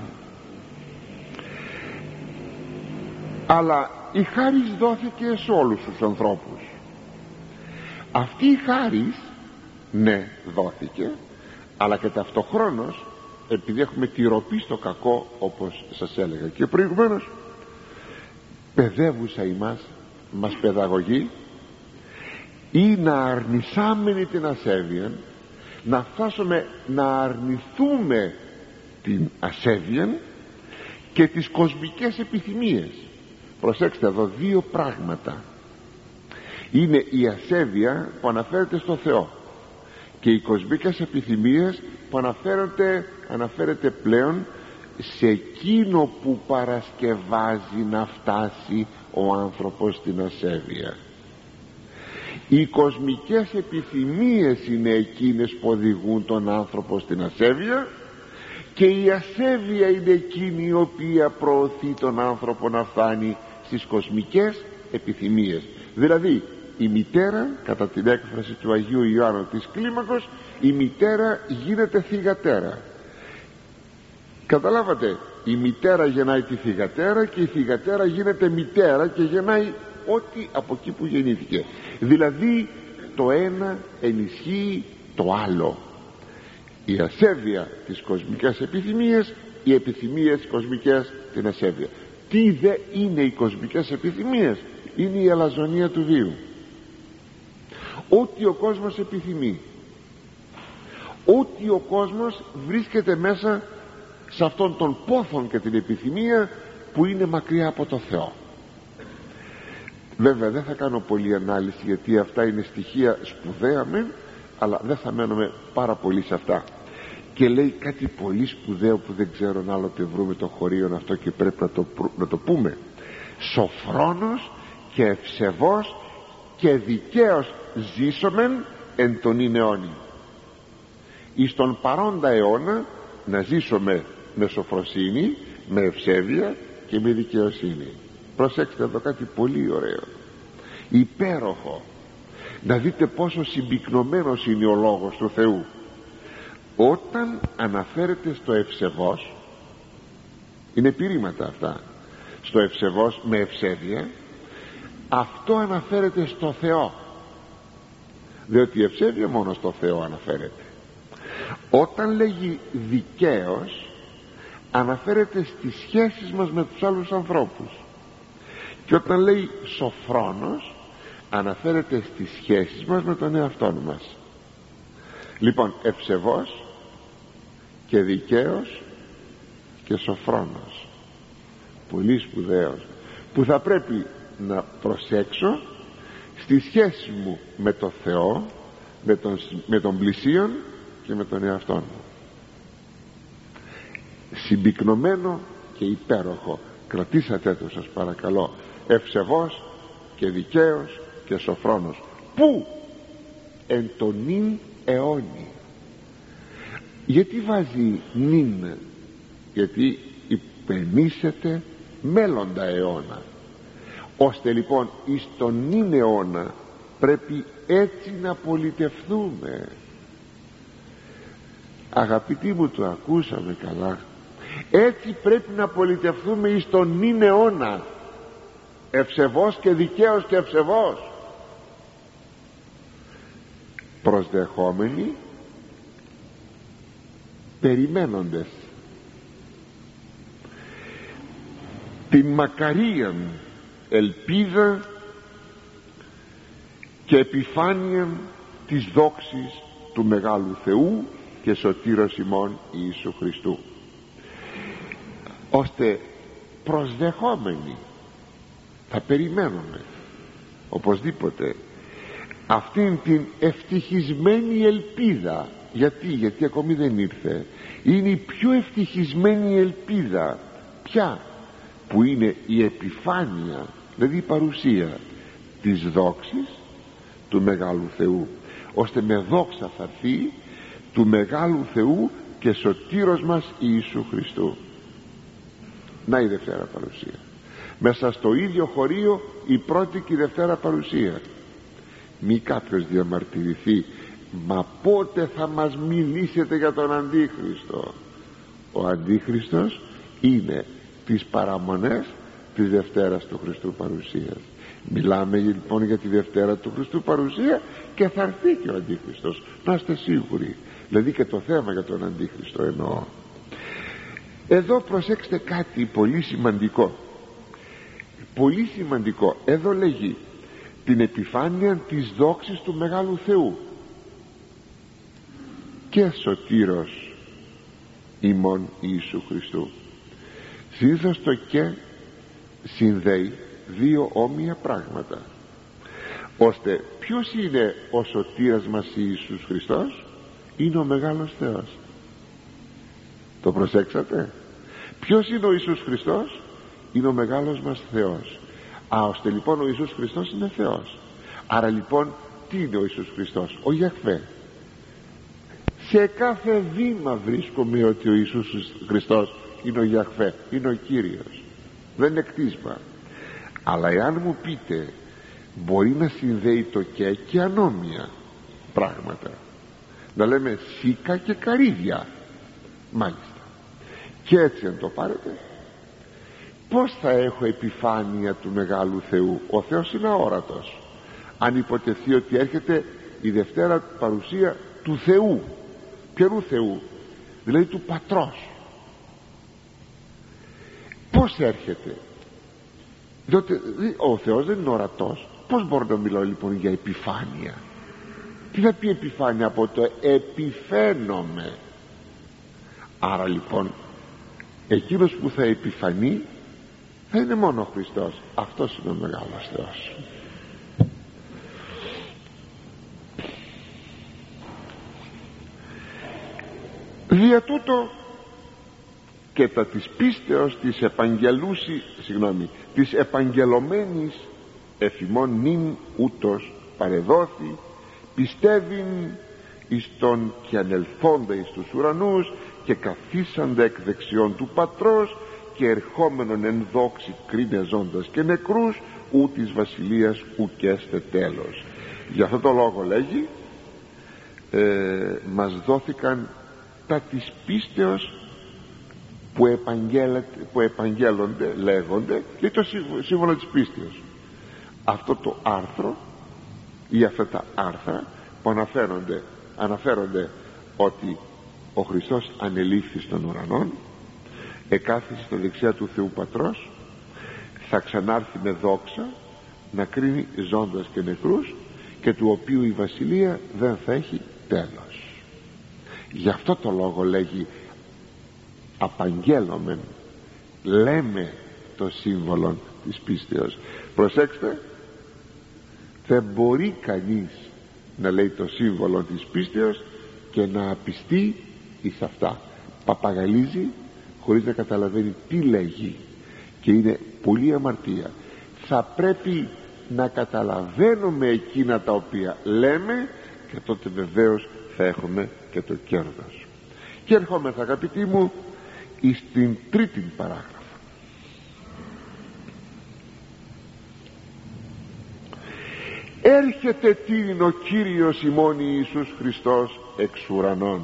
Αλλά η χάρις δόθηκε σε όλους τους ανθρώπους. Αυτή η χάρις, ναι, δόθηκε, αλλά και ταυτοχρόνως, επειδή έχουμε τη ροπή στο κακό, όπως σας έλεγα και προηγουμένως, παιδεύουσα ημάς, μας παιδαγωγεί, ή να αρνησάμενη την ασέβεια, να φτάσουμε να αρνηθούμε την ασέβεια και τις κοσμικές επιθυμίες. Προσέξτε εδώ δύο πράγματα. Είναι η ασέβεια που αναφέρεται στο Θεό και οι κοσμικές επιθυμίες που αναφέρεται πλέον σε εκείνο που παρασκευάζει να φτάσει ο άνθρωπος στην ασέβεια. Οι κοσμικές επιθυμίες είναι εκείνες που οδηγούν τον άνθρωπο στην ασέβεια, και η ασέβεια είναι εκείνη η οποία προωθεί τον άνθρωπο να φτάνει στις κοσμικές επιθυμίες. Δηλαδή η μητέρα, κατά την έκφραση του Αγίου Ιωάννου της Κλίμακος, η μητέρα γίνεται θυγατέρα. Καταλάβατε, η μητέρα γεννάει τη θυγατέρα και η θυγατέρα γίνεται μητέρα και γεννάει ό,τι από εκεί που γεννήθηκε. Δηλαδή το ένα ενισχύει το άλλο. Η ασέβεια της κοσμικές επιθυμίες, οι επιθυμίες κοσμικές την ασέβεια. Τι δε είναι οι κοσμικές επιθυμίες? Είναι η αλαζονία του βίου. Ό,τι ο κόσμος επιθυμεί, ό,τι ο κόσμος βρίσκεται μέσα σε αυτόν τον πόθον και την επιθυμία που είναι μακριά από το Θεό. Βέβαια δεν θα κάνω πολλή ανάλυση, γιατί αυτά είναι στοιχεία σπουδαία μεν, αλλά δεν θα μένουμε πάρα πολύ σε αυτά. Και λέει κάτι πολύ σπουδαίο που δεν ξέρω αν άλλοτε βρούμε το χωρίον αυτό και πρέπει να το πούμε. Σοφρόνος και ευσεβός και δικαίως ζήσομεν εν τον ιν αιώνι. Εις τον παρόντα αιώνα να ζήσουμε με σοφροσύνη, με ευσέβεια και με δικαιοσύνη. Προσέξτε εδώ κάτι πολύ ωραίο, υπέροχο. Να δείτε πόσο συμπυκνωμένος είναι ο λόγος του Θεού. Όταν αναφέρεται στο ευσεβός, είναι πειρήματα αυτά, στο ευσεβός με ευσέβεια, αυτό αναφέρεται στο Θεό, διότι η ευσέβεια μόνο στο Θεό αναφέρεται. Όταν λέγει δικαίως, αναφέρεται στις σχέσεις μας με τους άλλους ανθρώπους. Και όταν λέει σοφρόνος, αναφέρεται στις σχέσεις μας με τον εαυτό μας. Λοιπόν, ευσεβός και δικαίος και σοφρόνος, πολύ σπουδαίος, που θα πρέπει να προσέξω στη σχέση μου με το Θεό, με τον πλησίον και με τον εαυτό μου. Συμπυκνωμένο και υπέροχο. Κρατήσατε το, σας παρακαλώ. Ευσεβός και δικαίος και σοφρόνος. Πού? Εν το νυν αιώνι. Γιατί βάζει νυν? Γιατί υπενήσεται μέλλοντα αιώνα. Ώστε λοιπόν εις τον νυν αιώνα πρέπει έτσι να πολιτευθούμε. Αγαπητοί μου, το ακούσαμε καλά? Έτσι πρέπει να πολιτευθούμε εις τον νυν αιώνα, ευσεβός και δικαίος και ευσεβός, προσδεχόμενοι, περιμένοντες την μακαρίαν ελπίδα και επιφάνεια της δόξης του μεγάλου Θεού και σωτήρος ημών Ιησού Χριστού. Ώστε προσδεχόμενοι θα περιμένουμε οπωσδήποτε αυτήν την ευτυχισμένη ελπίδα. Γιατί ακόμη δεν ήρθε. Είναι η πιο ευτυχισμένη ελπίδα. Ποια? Που είναι η επιφάνεια, δηλαδή η παρουσία της δόξης του μεγάλου Θεού, ώστε με δόξα θα έρθει του μεγάλου Θεού και σωτήρος μας Ιησού Χριστού. Να η Δευτέρα παρουσία, μέσα στο ίδιο χωρίο η πρώτη και η Δευτέρα παρουσία. Μη κάποιος διαμαρτυρηθεί, μα πότε θα μας μιλήσετε για τον Αντίχριστο? Ο Αντίχριστος είναι τις παραμονές της Δευτέρας του Χριστού παρουσίας. Μιλάμε λοιπόν για τη Δευτέρα του Χριστού παρουσία και θα έρθει και ο Αντίχριστος, να είστε σίγουροι. Δηλαδή και το θέμα για τον Αντίχριστο εννοώ. Εδώ προσέξτε κάτι πολύ σημαντικό, πολύ σημαντικό. Εδώ λέγει την επιφάνεια της δόξης του μεγάλου Θεού και σωτήρος ημών Ιησού Χριστού. Συνήθως το και συνδέει δύο όμοια πράγματα, ώστε ποιος είναι ο σωτήρας μας Ιησούς Χριστός? Είναι ο μεγάλος Θεός. Το προσέξατε? Ποιος είναι ο Ιησούς Χριστός? Είναι ο μεγάλος μας Θεός. Ώστε λοιπόν ο Ιησούς Χριστός είναι Θεός. Άρα λοιπόν τι είναι ο Ιησούς Χριστός? Ο Γιαχβέ. Σε κάθε βήμα βρίσκομαι ότι ο Ιησούς Χριστός είναι ο Γιαχβέ, είναι ο Κύριος, δεν είναι κτίσμα. Αλλά εάν μου πείτε, μπορεί να συνδέει το και ανώμια πράγματα, να λέμε σίκα και καρύδια, μάλιστα, και έτσι αν το πάρετε, πως θα έχω επιφάνεια του μεγάλου Θεού? Ο Θεός είναι αόρατος. Αν υποτεθεί ότι έρχεται η Δευτέρα παρουσία του Θεού, ποιου Θεού? Δηλαδή του Πατρός, πως έρχεται? Διότι ο Θεός δεν είναι ορατός. Πως μπορώ να μιλάω λοιπόν για επιφάνεια? Τι θα πει επιφάνεια? Από το επιφαίνομαι. Άρα λοιπόν εκείνος που θα επιφανεί θα είναι μόνο ο Χριστός. Αυτός είναι ο μεγάλος Θεός. Δια τούτο και τα της πίστεως της επαγγελωμένης εφημών νυν ούτως παρεδόθη, πιστεύειν εις τον και ανελθόντα εις τους ουρανούς και καθίσαντα εκ δεξιών του Πατρός και ερχόμενον εν δόξη κρίνε ζώντας και νεκρούς, ου της βασιλείας ουκέστε τέλος. Για αυτό το λόγο λέγει μας δόθηκαν τα της πίστεως που επαγγέλλονται, λέγονται, και το σύμβολο της πίστεως. Αυτό το άρθρο ή αυτά τα άρθρα που αναφέρονται ότι ο Χριστός ανελήφθη στον ουρανόν, εκάθισε στο δεξιά του Θεού Πατρός, θα ξανάρθει με δόξα να κρίνει ζώντας και νεκρούς, και του οποίου η βασιλεία δεν θα έχει τέλος. Γι' αυτό το λόγο λέγει απαγγέλλομεν, λέμε το σύμβολο της πίστεως. Προσέξτε, δεν μπορεί κανείς να λέει το σύμβολο της πίστεως και να απιστεί εις αυτά. Παπαγαλίζει χωρίς να καταλαβαίνει τι λέγει, και είναι πολύ αμαρτία. Θα πρέπει να καταλαβαίνουμε εκείνα τα οποία λέμε, και τότε βεβαίως θα έχουμε και το κέρδος. Και ερχόμεθα, αγαπητοί μου, εις την τρίτη παράγραφο. Έρχεται τίνην ο Κύριος ημών Ιησούς Χριστός εξ ουρανών,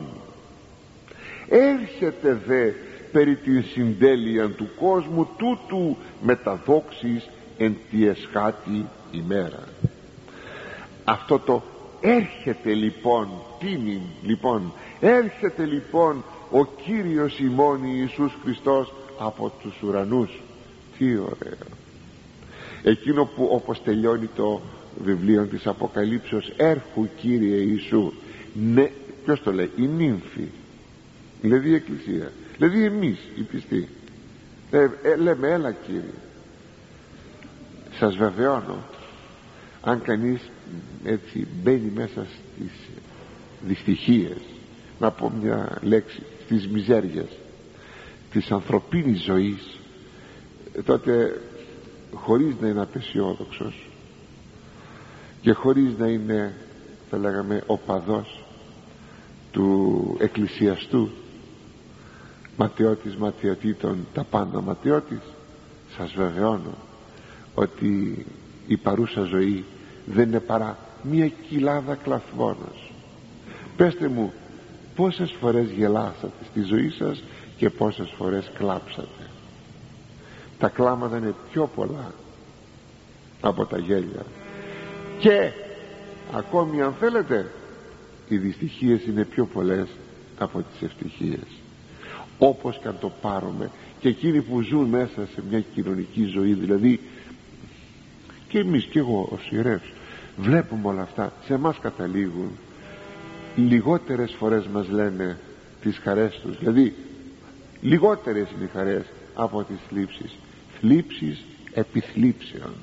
έρχεται δε περί την συντέλεια του κόσμου τούτου μεταδόξεις εν τη εσχάτη ημέρα. Αυτό το έρχεται λοιπόν, τίνην λοιπόν, έρχεται λοιπόν ο Κύριος ημών Ιησούς Χριστός από τους ουρανούς. Τι ωραίο! Εκείνο που, όπως τελειώνει το βιβλίο της Αποκαλύψεως, έρχου Κύριε Ιησού, ναι, ποιος το λέει? Η νύμφη, δηλαδή η Εκκλησία, δηλαδή εμείς οι πιστοί, λέμε έλα Κύριε. Σας βεβαιώνω, αν κανείς έτσι μπαίνει μέσα στις δυστυχίες, να πω μια λέξη, στις μιζέριες της ανθρωπίνης ζωής, τότε χωρίς να είναι απεσιόδοξος και χωρίς να είναι, θα λέγαμε, οπαδός του εκκλησιαστού, ματαιώτης ματαιωτήτων, τα πάντα ματαιώτης, σας βεβαιώνω ότι η παρούσα ζωή δεν είναι παρά μια κοιλάδα κλαθμόνος. Πέστε μου, πόσες φορές γελάσατε στη ζωή σας και πόσες φορές κλάψατε? Τα κλάματα είναι πιο πολλά από τα γέλια, και ακόμη αν θέλετε οι δυστυχίες είναι πιο πολλές από τις ευτυχίες. Όπως και αν το πάρουμε, και εκείνοι που ζουν μέσα σε μια κοινωνική ζωή, δηλαδή και εμείς και εγώ ως ιερεύς, βλέπουμε όλα αυτά, σε εμάς καταλήγουν. Λιγότερες φορές μας λένε τις χαρές τους, δηλαδή λιγότερες είναι οι χαρές από τις θλίψεις, θλίψεις επιθλίψεων.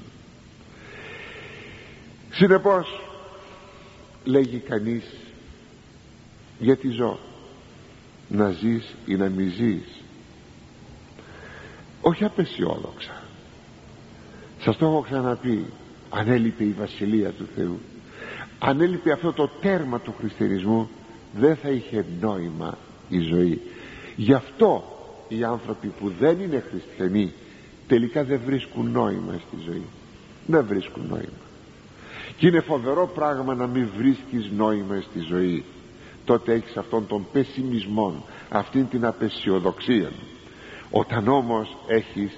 Συνεπώς λέγει κανείς, γιατί ζω? Να ζεις ή να μη ζεις? Όχι απεσιόδοξα. Σας το έχω ξαναπεί, αν έλειπε η Βασιλεία του Θεού, αν έλειπε αυτό το τέρμα του χριστιανισμού, δεν θα είχε νόημα η ζωή. Γι' αυτό οι άνθρωποι που δεν είναι χριστιανοί τελικά δεν βρίσκουν νόημα στη ζωή. Δεν βρίσκουν νόημα. Και είναι φοβερό πράγμα να μην βρίσκεις νόημα στη ζωή. Τότε έχεις αυτόν τον πεσημισμό, αυτήν την απεσιοδοξία. Όταν όμως έχεις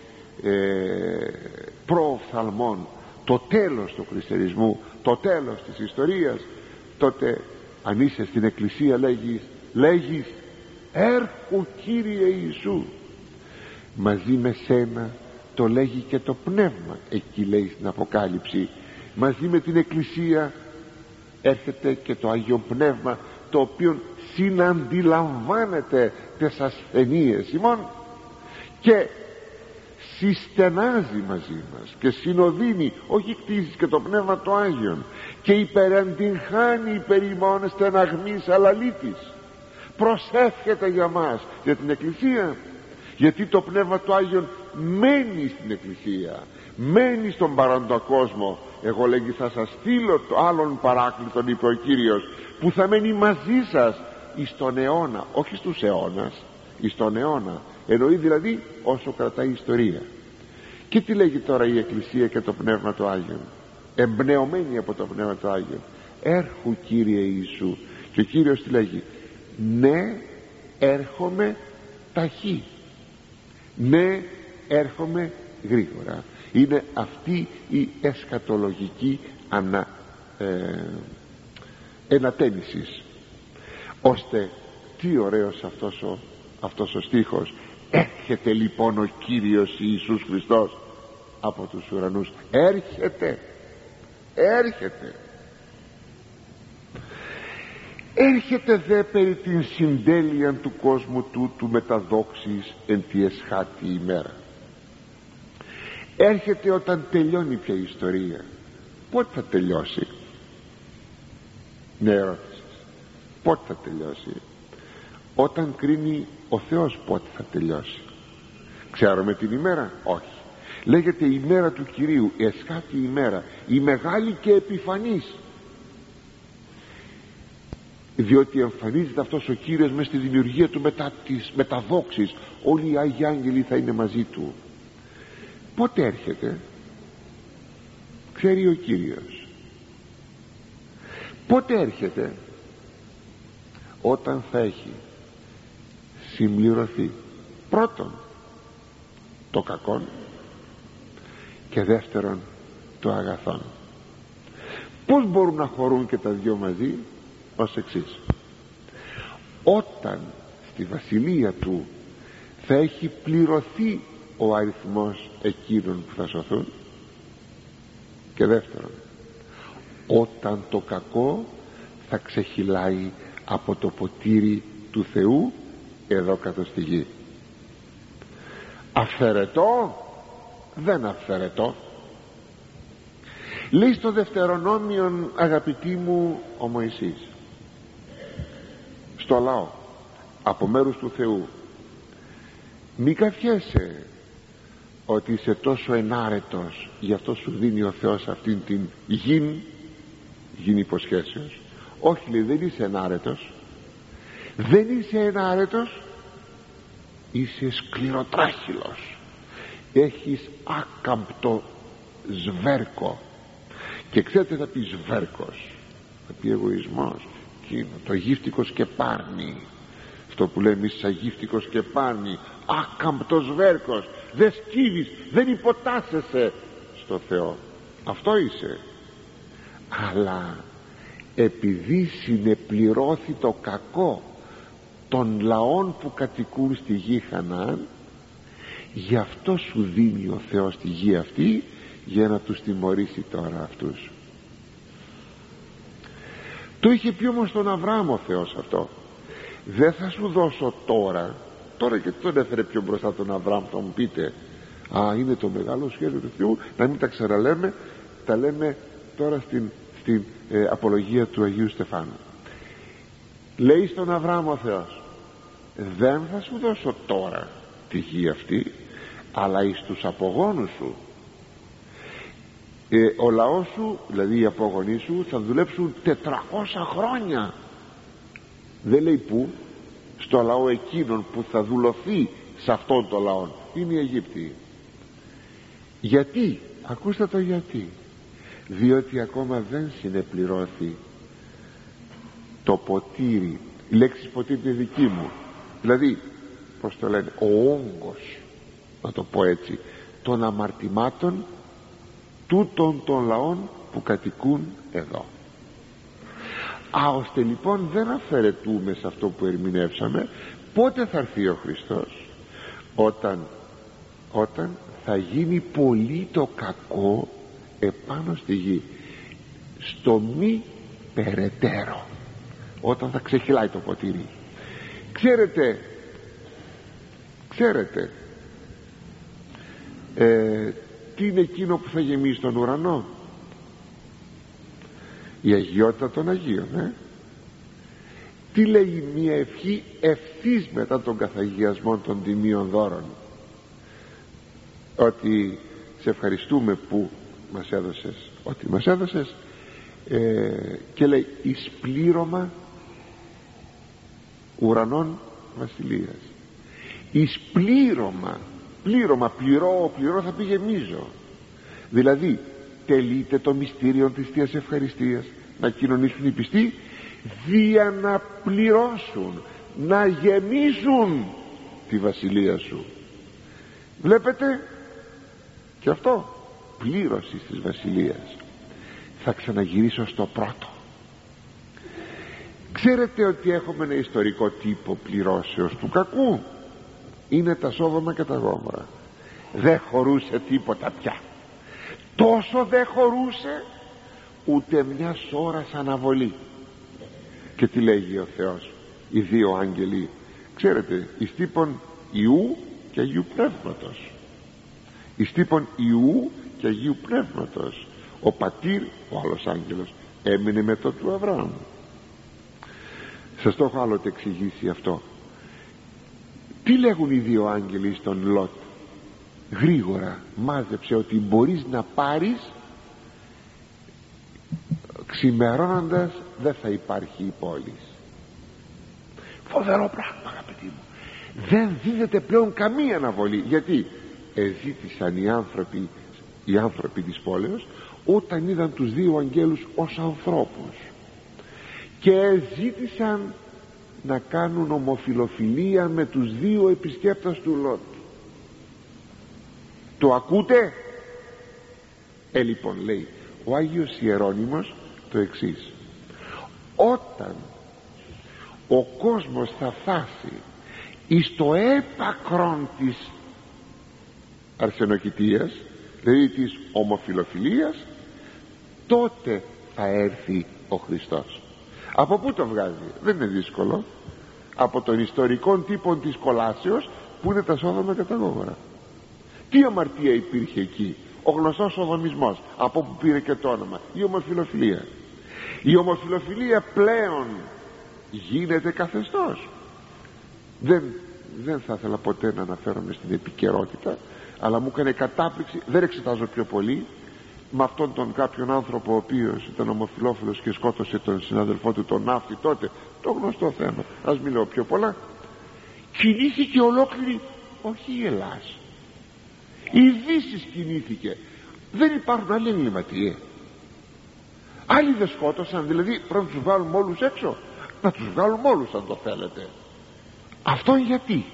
προοφθαλμόν το τέλος του χριστιανισμού, το τέλος της ιστορίας, τότε αν είσαι στην εκκλησία λέγεις έρχου Κύριε Ιησού. Μαζί με σένα το λέγει και το πνεύμα, εκεί λέει στην Αποκάλυψη. Μαζί με την εκκλησία έρχεται και το Άγιο Πνεύμα, το οποίο συναντιλαμβάνεται τις ασθενείες ημών και συστενάζει μαζί μας και συνοδύνει, όχι κτίζεις, και το Πνεύμα το Άγιον, και υπεραντυγχάνει υπερ ημών στεναγμής αλαλήτης. Προσεύχεται για μας, για την εκκλησία, γιατί το Πνεύμα το Άγιον μένει στην εκκλησία, μένει στον παρόντα κόσμο. Εγώ λέγει θα σας στείλω το άλλον παράκλητον, είπε ο Κύριος, που θα μένει μαζί σας εις τον αιώνα, όχι στους αιώνας, εις τον αιώνα. Εννοεί δηλαδή όσο κρατάει η ιστορία. Και τι λέγει τώρα η εκκλησία και το Πνεύμα το Άγιον, εμπνεωμένη από το Πνεύμα το Άγιον? Έρχου Κύριε Ιησού. Και ο Κύριος τι λέγει? Ναι, έρχομαι ταχύ, ναι, έρχομαι γρήγορα. Είναι αυτή η εσχατολογική ενατένισης, ώστε τι ωραίος αυτός ο στίχος. Έρχεται λοιπόν ο Κύριος Ιησούς Χριστός από τους ουρανούς. Έρχεται δε περί την συντέλεια του κόσμου τούτου μεταδόξης εν τη εσχάτη ημέρα. Έρχεται όταν τελειώνει πια η ιστορία. Πότε θα τελειώσει? Ναι, ερώτηση. Πότε θα τελειώσει? Όταν κρίνει ο Θεός πότε θα τελειώσει. Ξέρουμε την ημέρα? Όχι. Λέγεται η ημέρα του Κυρίου, η εσχάτη ημέρα, η μεγάλη και επιφανής, διότι εμφανίζεται αυτός ο Κύριος μες στη δημιουργία του μετά τις μεταδόξεις. Όλοι οι Άγιοι Άγγελοι θα είναι μαζί του. Πότε έρχεται? Ξέρει ο Κύριος. Πότε έρχεται? Όταν θα έχει συμπληρωθεί πρώτον το κακόν και δεύτερον το αγαθόν. Πώς μπορούν να χωρούν και τα δυο μαζί? Ως εξής: όταν στη βασιλεία του θα έχει πληρωθεί ο αριθμός εκείνων που θα σωθούν, και δεύτερον όταν το κακό θα ξεχυλάει από το ποτήρι του Θεού εδώ κάτω στη γη. Αυθαιρετό? Δεν αυθαιρετό. Λέει στο Δευτερονόμιον, αγαπητοί μου, ο Μωυσής στο λαό από μέρους του Θεού: μη καφιέσαι ότι είσαι τόσο ενάρετος, γι' αυτό σου δίνει ο Θεός αυτήν την γην υποσχέσεως. Όχι, λέει, δεν είσαι ενάρετος. Δεν είσαι ενάρετος, είσαι σκληροτράχυλος, έχεις άκαμπτο σβέρκο. Και ξέρετε, θα πει σβέρκος, θα πει εγωισμός, το γύφτικος και πάρνει, αυτό που λέμε εμείς αγύφτικος και πάρνει, άκαμπτος βέρκος, δεν σκύβεις, δεν υποτάσσεσαι στο Θεό. Αυτό είσαι. Αλλά επειδή συνεπληρώθη το κακό των λαών που κατοικούν στη γη Χαναάν, γι' αυτό σου δίνει ο Θεός τη γη αυτή, για να τους τιμωρήσει τώρα αυτούς. Το είχε πει όμως τον Αβραάμ ο Θεός αυτό: δεν θα σου δώσω τώρα και τον έφερε πιο μπροστά τον Αβραάμ. Θα μου πείτε, είναι το μεγάλο σχέδιο του Θεού, να μην τα ξαναλέμε, τα λέμε τώρα στην απολογία του Αγίου Στεφάνου. Λέει στον Αβραάμ ο Θεός: δεν θα σου δώσω τώρα τη γη αυτή, αλλά εις τους απογόνους σου. Ο λαός σου, δηλαδή οι απογονείς σου, θα δουλέψουν 400 χρόνια Δεν λέει πού, στο λαό εκείνον που θα δουλωθεί σε αυτόν τον λαό, είναι οι Αιγύπτιοι. Γιατί? Ακούστε το γιατί. Διότι ακόμα δεν συνεπληρώθη το ποτήρι. Η λέξη ποτήρι είναι δική μου, δηλαδή πως το λένε, ο όγκος, να το πω έτσι, των αμαρτημάτων τούτων των λαών που κατοικούν εδώ. Ώστε λοιπόν δεν αφαιρετούμε σε αυτό που ερμηνεύσαμε. Πότε θα έρθει ο Χριστός? Όταν θα γίνει πολύ το κακό επάνω στη γη, στο μη περαιτέρω, όταν θα ξεχυλάει το ποτήρι. Ξέρετε τι είναι εκείνο που θα γεμίσει τον ουρανό? Η αγιότητα των Αγίων. Τι λέει μια ευχή ευθύς μετά τον καθαγιασμό των τιμίων δώρων? Ότι σε ευχαριστούμε που μας έδωσες ό,τι μας έδωσες, και λέει εις πλήρωμα ουρανών βασιλείας. Εις πλήρωμα, πληρώ θα πει γεμίζω. Δηλαδή τελείται το μυστήριο της Θείας Ευχαριστίας, να κοινωνήσουν οι πιστοί δια να πληρώσουν, να γεμίσουν τη βασιλεία σου. Βλέπετε, και αυτό πλήρωση της βασιλείας. Θα ξαναγυρίσω στο πρώτο. Ξέρετε ότι έχουμε ένα ιστορικό τύπο πληρώσεως του κακού? Είναι τα Σόδομα και τα Γόμορα. Δεν χωρούσε τίποτα πια. Τόσο δεν χωρούσε ούτε μιας ώρας αναβολή. Και τι λέγει ο Θεός? Οι δύο άγγελοι, ξέρετε, εις τύπων Ιού και Αγίου Πνεύματος. Εις τύπων Ιού και Αγίου Πνεύματος. Ο πατήρ, ο άλλος άγγελος, έμεινε με το του Αβραάμ. Σας το έχω άλλοτε εξηγήσει αυτό. Τι λέγουν οι δύο άγγελοι στον Λότ? Γρήγορα μάζεψε ότι μπορείς να πάρεις, ξημερώνοντας δεν θα υπάρχει η πόλη. Φοβερό πράγμα, αγαπητοί μου. Δεν δίδεται πλέον καμία αναβολή. Γιατί ζήτησαν οι άνθρωποι της πόλεως, όταν είδαν τους δύο αγγέλους ως ανθρώπους, και ζήτησαν να κάνουν ομοφιλοφιλία με τους δύο επισκέπτες του Λότ. Το ακούτε? Λοιπόν, λέει ο Άγιος Ιερώνυμος το εξής: όταν ο κόσμος θα φτάσει εις το έπακρον της αρσενοκητείας, δηλαδή της ομοφιλοφιλίας, τότε θα έρθει ο Χριστός. Από πού το βγάζει? Δεν είναι δύσκολο. Από τον ιστορικό τύπο της κολάσεως, που είναι τα Σόδομα και τα Γόμορα. Τι αμαρτία υπήρχε εκεί? Ο γνωστός σοδομισμός, από που πήρε και το όνομα, η ομοφιλοφιλία. Η ομοφιλοφιλία πλέον γίνεται καθεστώς. Δεν θα ήθελα ποτέ να αναφέρομαι στην επικαιρότητα, αλλά μου έκανε κατάπληξη. Δεν εξετάζω πιο πολύ με αυτόν τον κάποιον άνθρωπο ο οποίος ήταν ομοφιλόφιλος και σκότωσε τον συναδελφό του τον Ναύτη τότε, το γνωστό θέμα. Ας μην λέω πιο πολλά. Κινήθηκε ολόκληρη, όχι η Ελλάς, η Δύση κινήθηκε. Δεν υπάρχουν άλλοι εγκληματίες. Άλλοι δεν σκότωσαν, δηλαδή πρέπει να τους βγάλουμε όλους έξω? Να τους βγάλουμε όλους αν το θέλετε. Αυτό γιατί?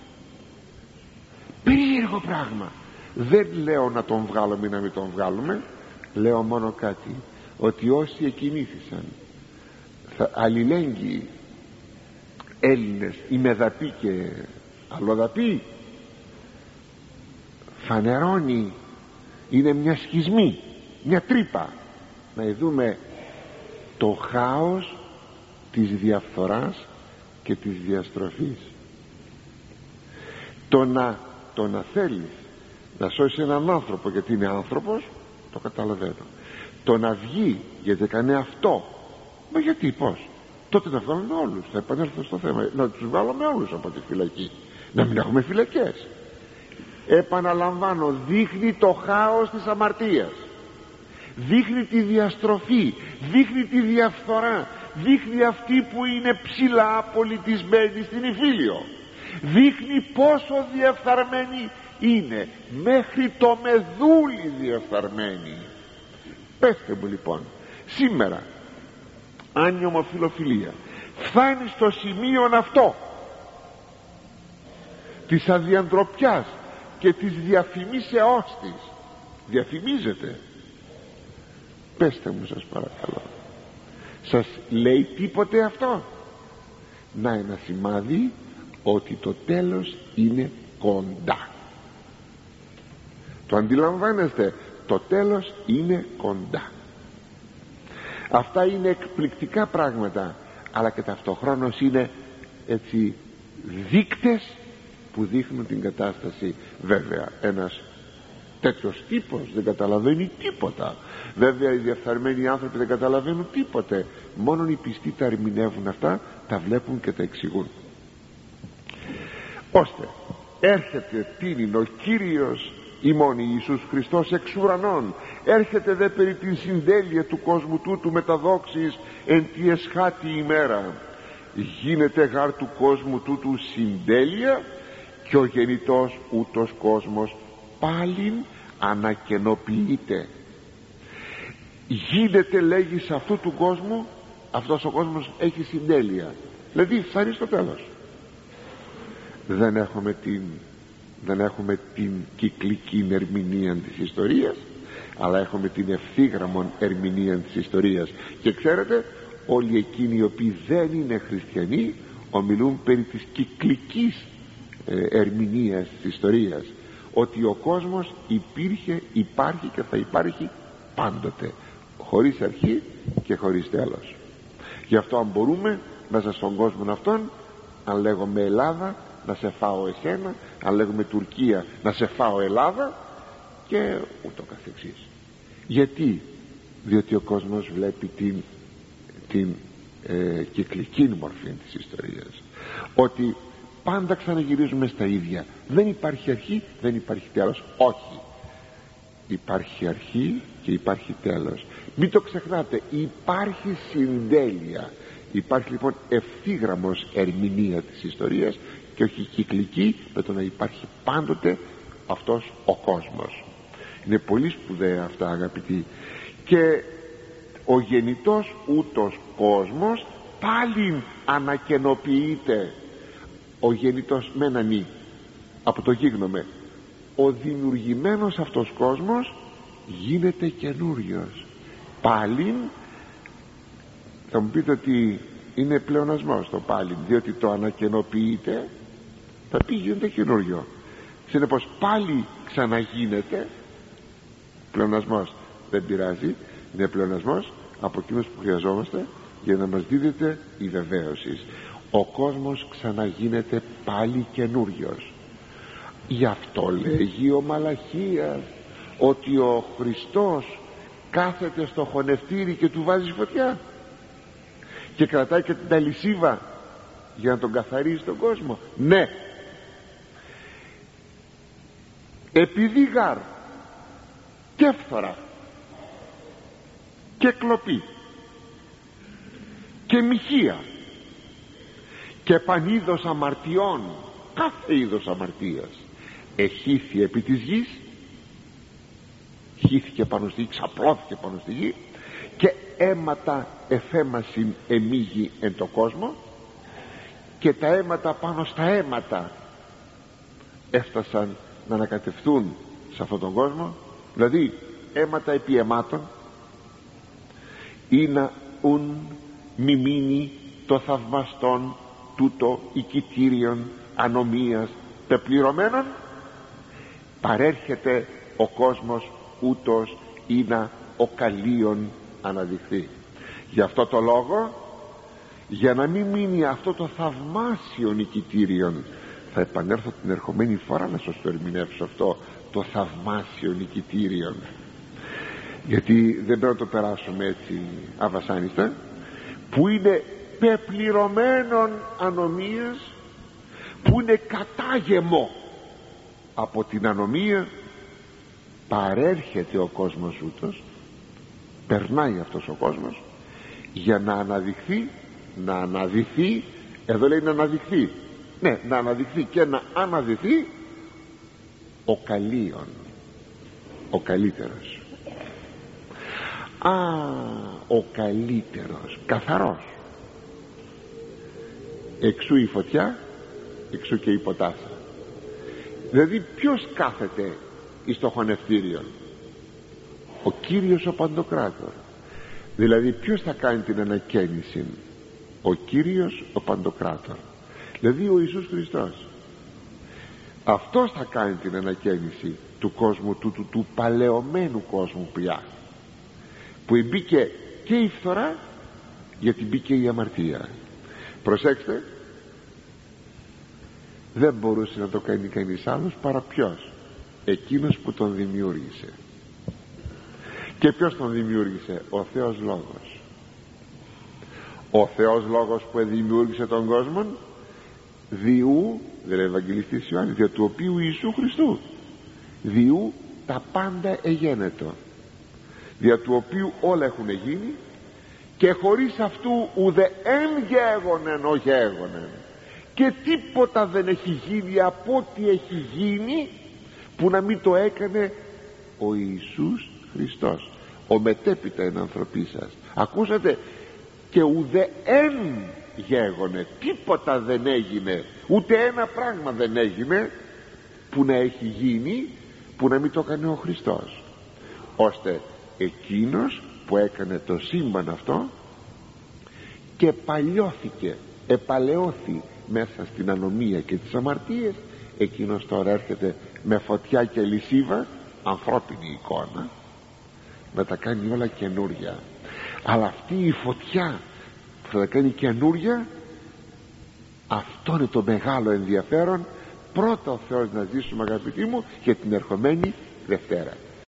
Περίεργο πράγμα. Δεν λέω να τον βγάλουμε ή να μην τον βγάλουμε. Λέω μόνο κάτι, ότι όσοι εκκινήθησαν αλληλέγγυοι Έλληνες, ημεδαποί και αλλοδαποί, φανερώνει, είναι μια σχισμή, μια τρύπα, να δούμε το χάος της διαφθοράς και της διαστροφής. Το να θέλεις να σώσει έναν άνθρωπο γιατί είναι άνθρωπος, το καταλαβαίνω. Το να βγει γιατί έκανε αυτό, μα γιατί, πώς? Τότε να βγάλουμε όλους. Θα επανέλθω στο θέμα, να τους βγάλουμε όλους από τη φυλακή, να μην έχουμε φυλακές. Επαναλαμβάνω, δείχνει το χάος της αμαρτίας, δείχνει τη διαστροφή, δείχνει τη διαφθορά, δείχνει αυτή που είναι ψηλά πολιτισμένη στην Ιφίλιο, δείχνει πόσο διεφθαρμένη είναι, μέχρι το μεδούλι διεφθαρμένη. Πέστε μου λοιπόν, σήμερα αν η ομοφιλοφιλία φτάνει στο σημείο αυτό της αδιαντροπιάς και της διαφημίσεώς της, διαφημίζεται, πέστε μου σας παρακαλώ, σας λέει τίποτε αυτό? Να ένα σημάδι ότι το τέλος είναι κοντά. Το αντιλαμβάνεστε? Το τέλος είναι κοντά. Αυτά είναι εκπληκτικά πράγματα, αλλά και ταυτοχρόνως είναι έτσι δείκτες που δείχνουν την κατάσταση. Βέβαια ένας τέτοιος τύπος δεν καταλαβαίνει τίποτα, βέβαια οι διαφθαρμένοι άνθρωποι δεν καταλαβαίνουν τίποτε, μόνον οι πιστοί τα ερμηνεύουν αυτά, τα βλέπουν και τα εξηγούν. Ώστε έρχεται τίνην ο Κύριος ημών Ιησούς Χριστός εξ ουρανών, έρχεται δε περί την συντέλεια του κόσμου τούτου μεταδόξης εν τη εσχάτη ημέρα, γίνεται γάρ του κόσμου τούτου συντέλεια, και ο γεννητός ούτως κόσμος πάλιν ανακαινοποιείται. Γίνεται, λέγει, σε αυτού του κόσμου, αυτός ο κόσμος έχει συντέλεια, δηλαδή φτάνει στο τέλος. Δεν έχουμε την κυκλική ερμηνεία της ιστορίας, αλλά έχουμε την ευθύγραμμον ερμηνεία της ιστορίας. Και ξέρετε, όλοι εκείνοι οι οποίοι δεν είναι χριστιανοί ομιλούν περί της κυκλικής ερμηνείας της ιστορίας, ότι ο κόσμος υπήρχε, υπάρχει και θα υπάρχει πάντοτε, χωρίς αρχή και χωρίς τέλος. Γι' αυτό αν μπορούμε μέσα στον κόσμο αυτόν, αν λέγουμε Ελλάδα να σε φάω εσένα, αν λέγουμε Τουρκία να σε φάω Ελλάδα, και ούτω καθεξής. Γιατί? Διότι ο κόσμος βλέπει την κυκλική μορφή της ιστορίας, ότι πάντα ξαναγυρίζουμε στα ίδια. Δεν υπάρχει αρχή, δεν υπάρχει τέλος. Όχι, υπάρχει αρχή και υπάρχει τέλος. Μην το ξεχνάτε, υπάρχει συντέλεια. Υπάρχει λοιπόν ευθύγραμμος ερμηνεία της ιστορίας και όχι κυκλική, με το να υπάρχει πάντοτε αυτός ο κόσμος. Είναι πολύ σπουδαία αυτά, αγαπητοί. Και ο γεννητός ούτως κόσμος πάλι ανακαινοποιείται. Ο γεννητός με έναν ή, από το γίγνομαι, ο δημιουργημένος αυτός κόσμος γίνεται καινούριος. Πάλιν, θα μου πείτε ότι είναι πλεονασμός το πάλιν, διότι το ανακαινοποιείται, θα πει γίνεται καινούριο. Συνεπώς πάλι ξαναγίνεται πλεονασμός. Δεν πειράζει, είναι πλεονασμός από εκείνους που χρειαζόμαστε για να μας δίδεται η βεβαίωση. Ο κόσμος ξαναγίνεται πάλι καινούριος. Γι' αυτό λέγει ο Μαλαχίας ότι ο Χριστός κάθεται στο χωνευτήρι και του βάζει φωτιά και κρατάει και την αλυσίβα για να τον καθαρίσει τον κόσμο. Ναι, επειδή γάρ και φθορά και κλοπή και μοιχεία και πανίδος αμαρτιών, κάθε είδος αμαρτίας εχύθη επί της γης, χύθηκε πάνω στη γη, ξαπλώθηκε πάνω στη γη, και αίματα εφέμασιν εμίγει εν το κόσμο, και τα αίματα πάνω στα αίματα έφτασαν να ανακατευθούν σε αυτόν τον κόσμο, δηλαδή αίματα επί αιμάτων, ή να ουν μη μείνει το θαυμαστόν τούτο οικητήριον ανομίας πεπληρωμένων. Παρέρχεται ο κόσμος ούτως ή να ο καλίον αναδειχθεί. Γι' αυτό το λόγο, για να μην μείνει αυτό το θαυμάσιο νικητήριον, θα επανέλθω την ερχομένη φορά να σας το ερμηνεύσω αυτό το θαυμάσιο νικητήριον, γιατί δεν πρέπει να το περάσουμε έτσι αβασάνιστα, που είναι πεπληρωμένων ανομίας, που είναι κατάγεμο από την ανομία. Παρέρχεται ο κόσμος ούτως, περνάει αυτός ο κόσμος για να αναδειχθεί, εδώ λέει να αναδειχθεί, ναι, να αναδειχθεί και να αναδειχθεί ο καλύων, ο καλύτερος. Ο καλύτερος, καθαρός. Εξού η φωτιά, εξού και η ποτάσα. Δηλαδή ποιος κάθεται εις το χωνευτήριον? Ο Κύριος ο Παντοκράτορ. Δηλαδή ποιος θα κάνει την ανακαίνιση? Ο Κύριος ο Παντοκράτορ, δηλαδή ο Ιησούς Χριστός. Αυτός θα κάνει την ανακαίνιση του κόσμου, του παλαιωμένου κόσμου πια, που μπήκε και η φθορά, γιατί μπήκε η αμαρτία. Προσέξτε, δεν μπορούσε να το κάνει κανείς άλλος παρά ποιος? Εκείνος που τον δημιούργησε. Και ποιος τον δημιούργησε? Ο Θεός Λόγος. Ο Θεός Λόγος που δημιούργησε τον κόσμο, διού, δηλαδή Ευαγγελιστής Ιωάννης, δια του οποίου Ιησού Χριστού, διού τα πάντα εγένετο, δια του οποίου όλα έχουν γίνει, και χωρίς αυτού ουδε εν γέγονεν ο γέγονεν, και τίποτα δεν έχει γίνει από ό,τι έχει γίνει που να μην το έκανε ο Ιησούς Χριστός, ο μετέπειτα εν ανθρωπής σας. Ακούσατε? Και ουδε εν γέγονε, τίποτα δεν έγινε, ούτε ένα πράγμα δεν έγινε που να έχει γίνει που να μην το έκανε ο Χριστός, ώστε εκείνος που έκανε το σύμπαν αυτό και παλιώθηκε, επαλαιώθη μέσα στην ανομία και τις αμαρτίες, εκείνος τώρα έρχεται με φωτιά και λυσίβα, ανθρώπινη εικόνα, να τα κάνει όλα καινούρια. Αλλά αυτή η φωτιά που θα τα κάνει καινούρια, αυτό είναι το μεγάλο ενδιαφέρον. Πρώτα ο Θεός να ζήσουμε, αγαπητοί μου, για την ερχομένη Δευτέρα.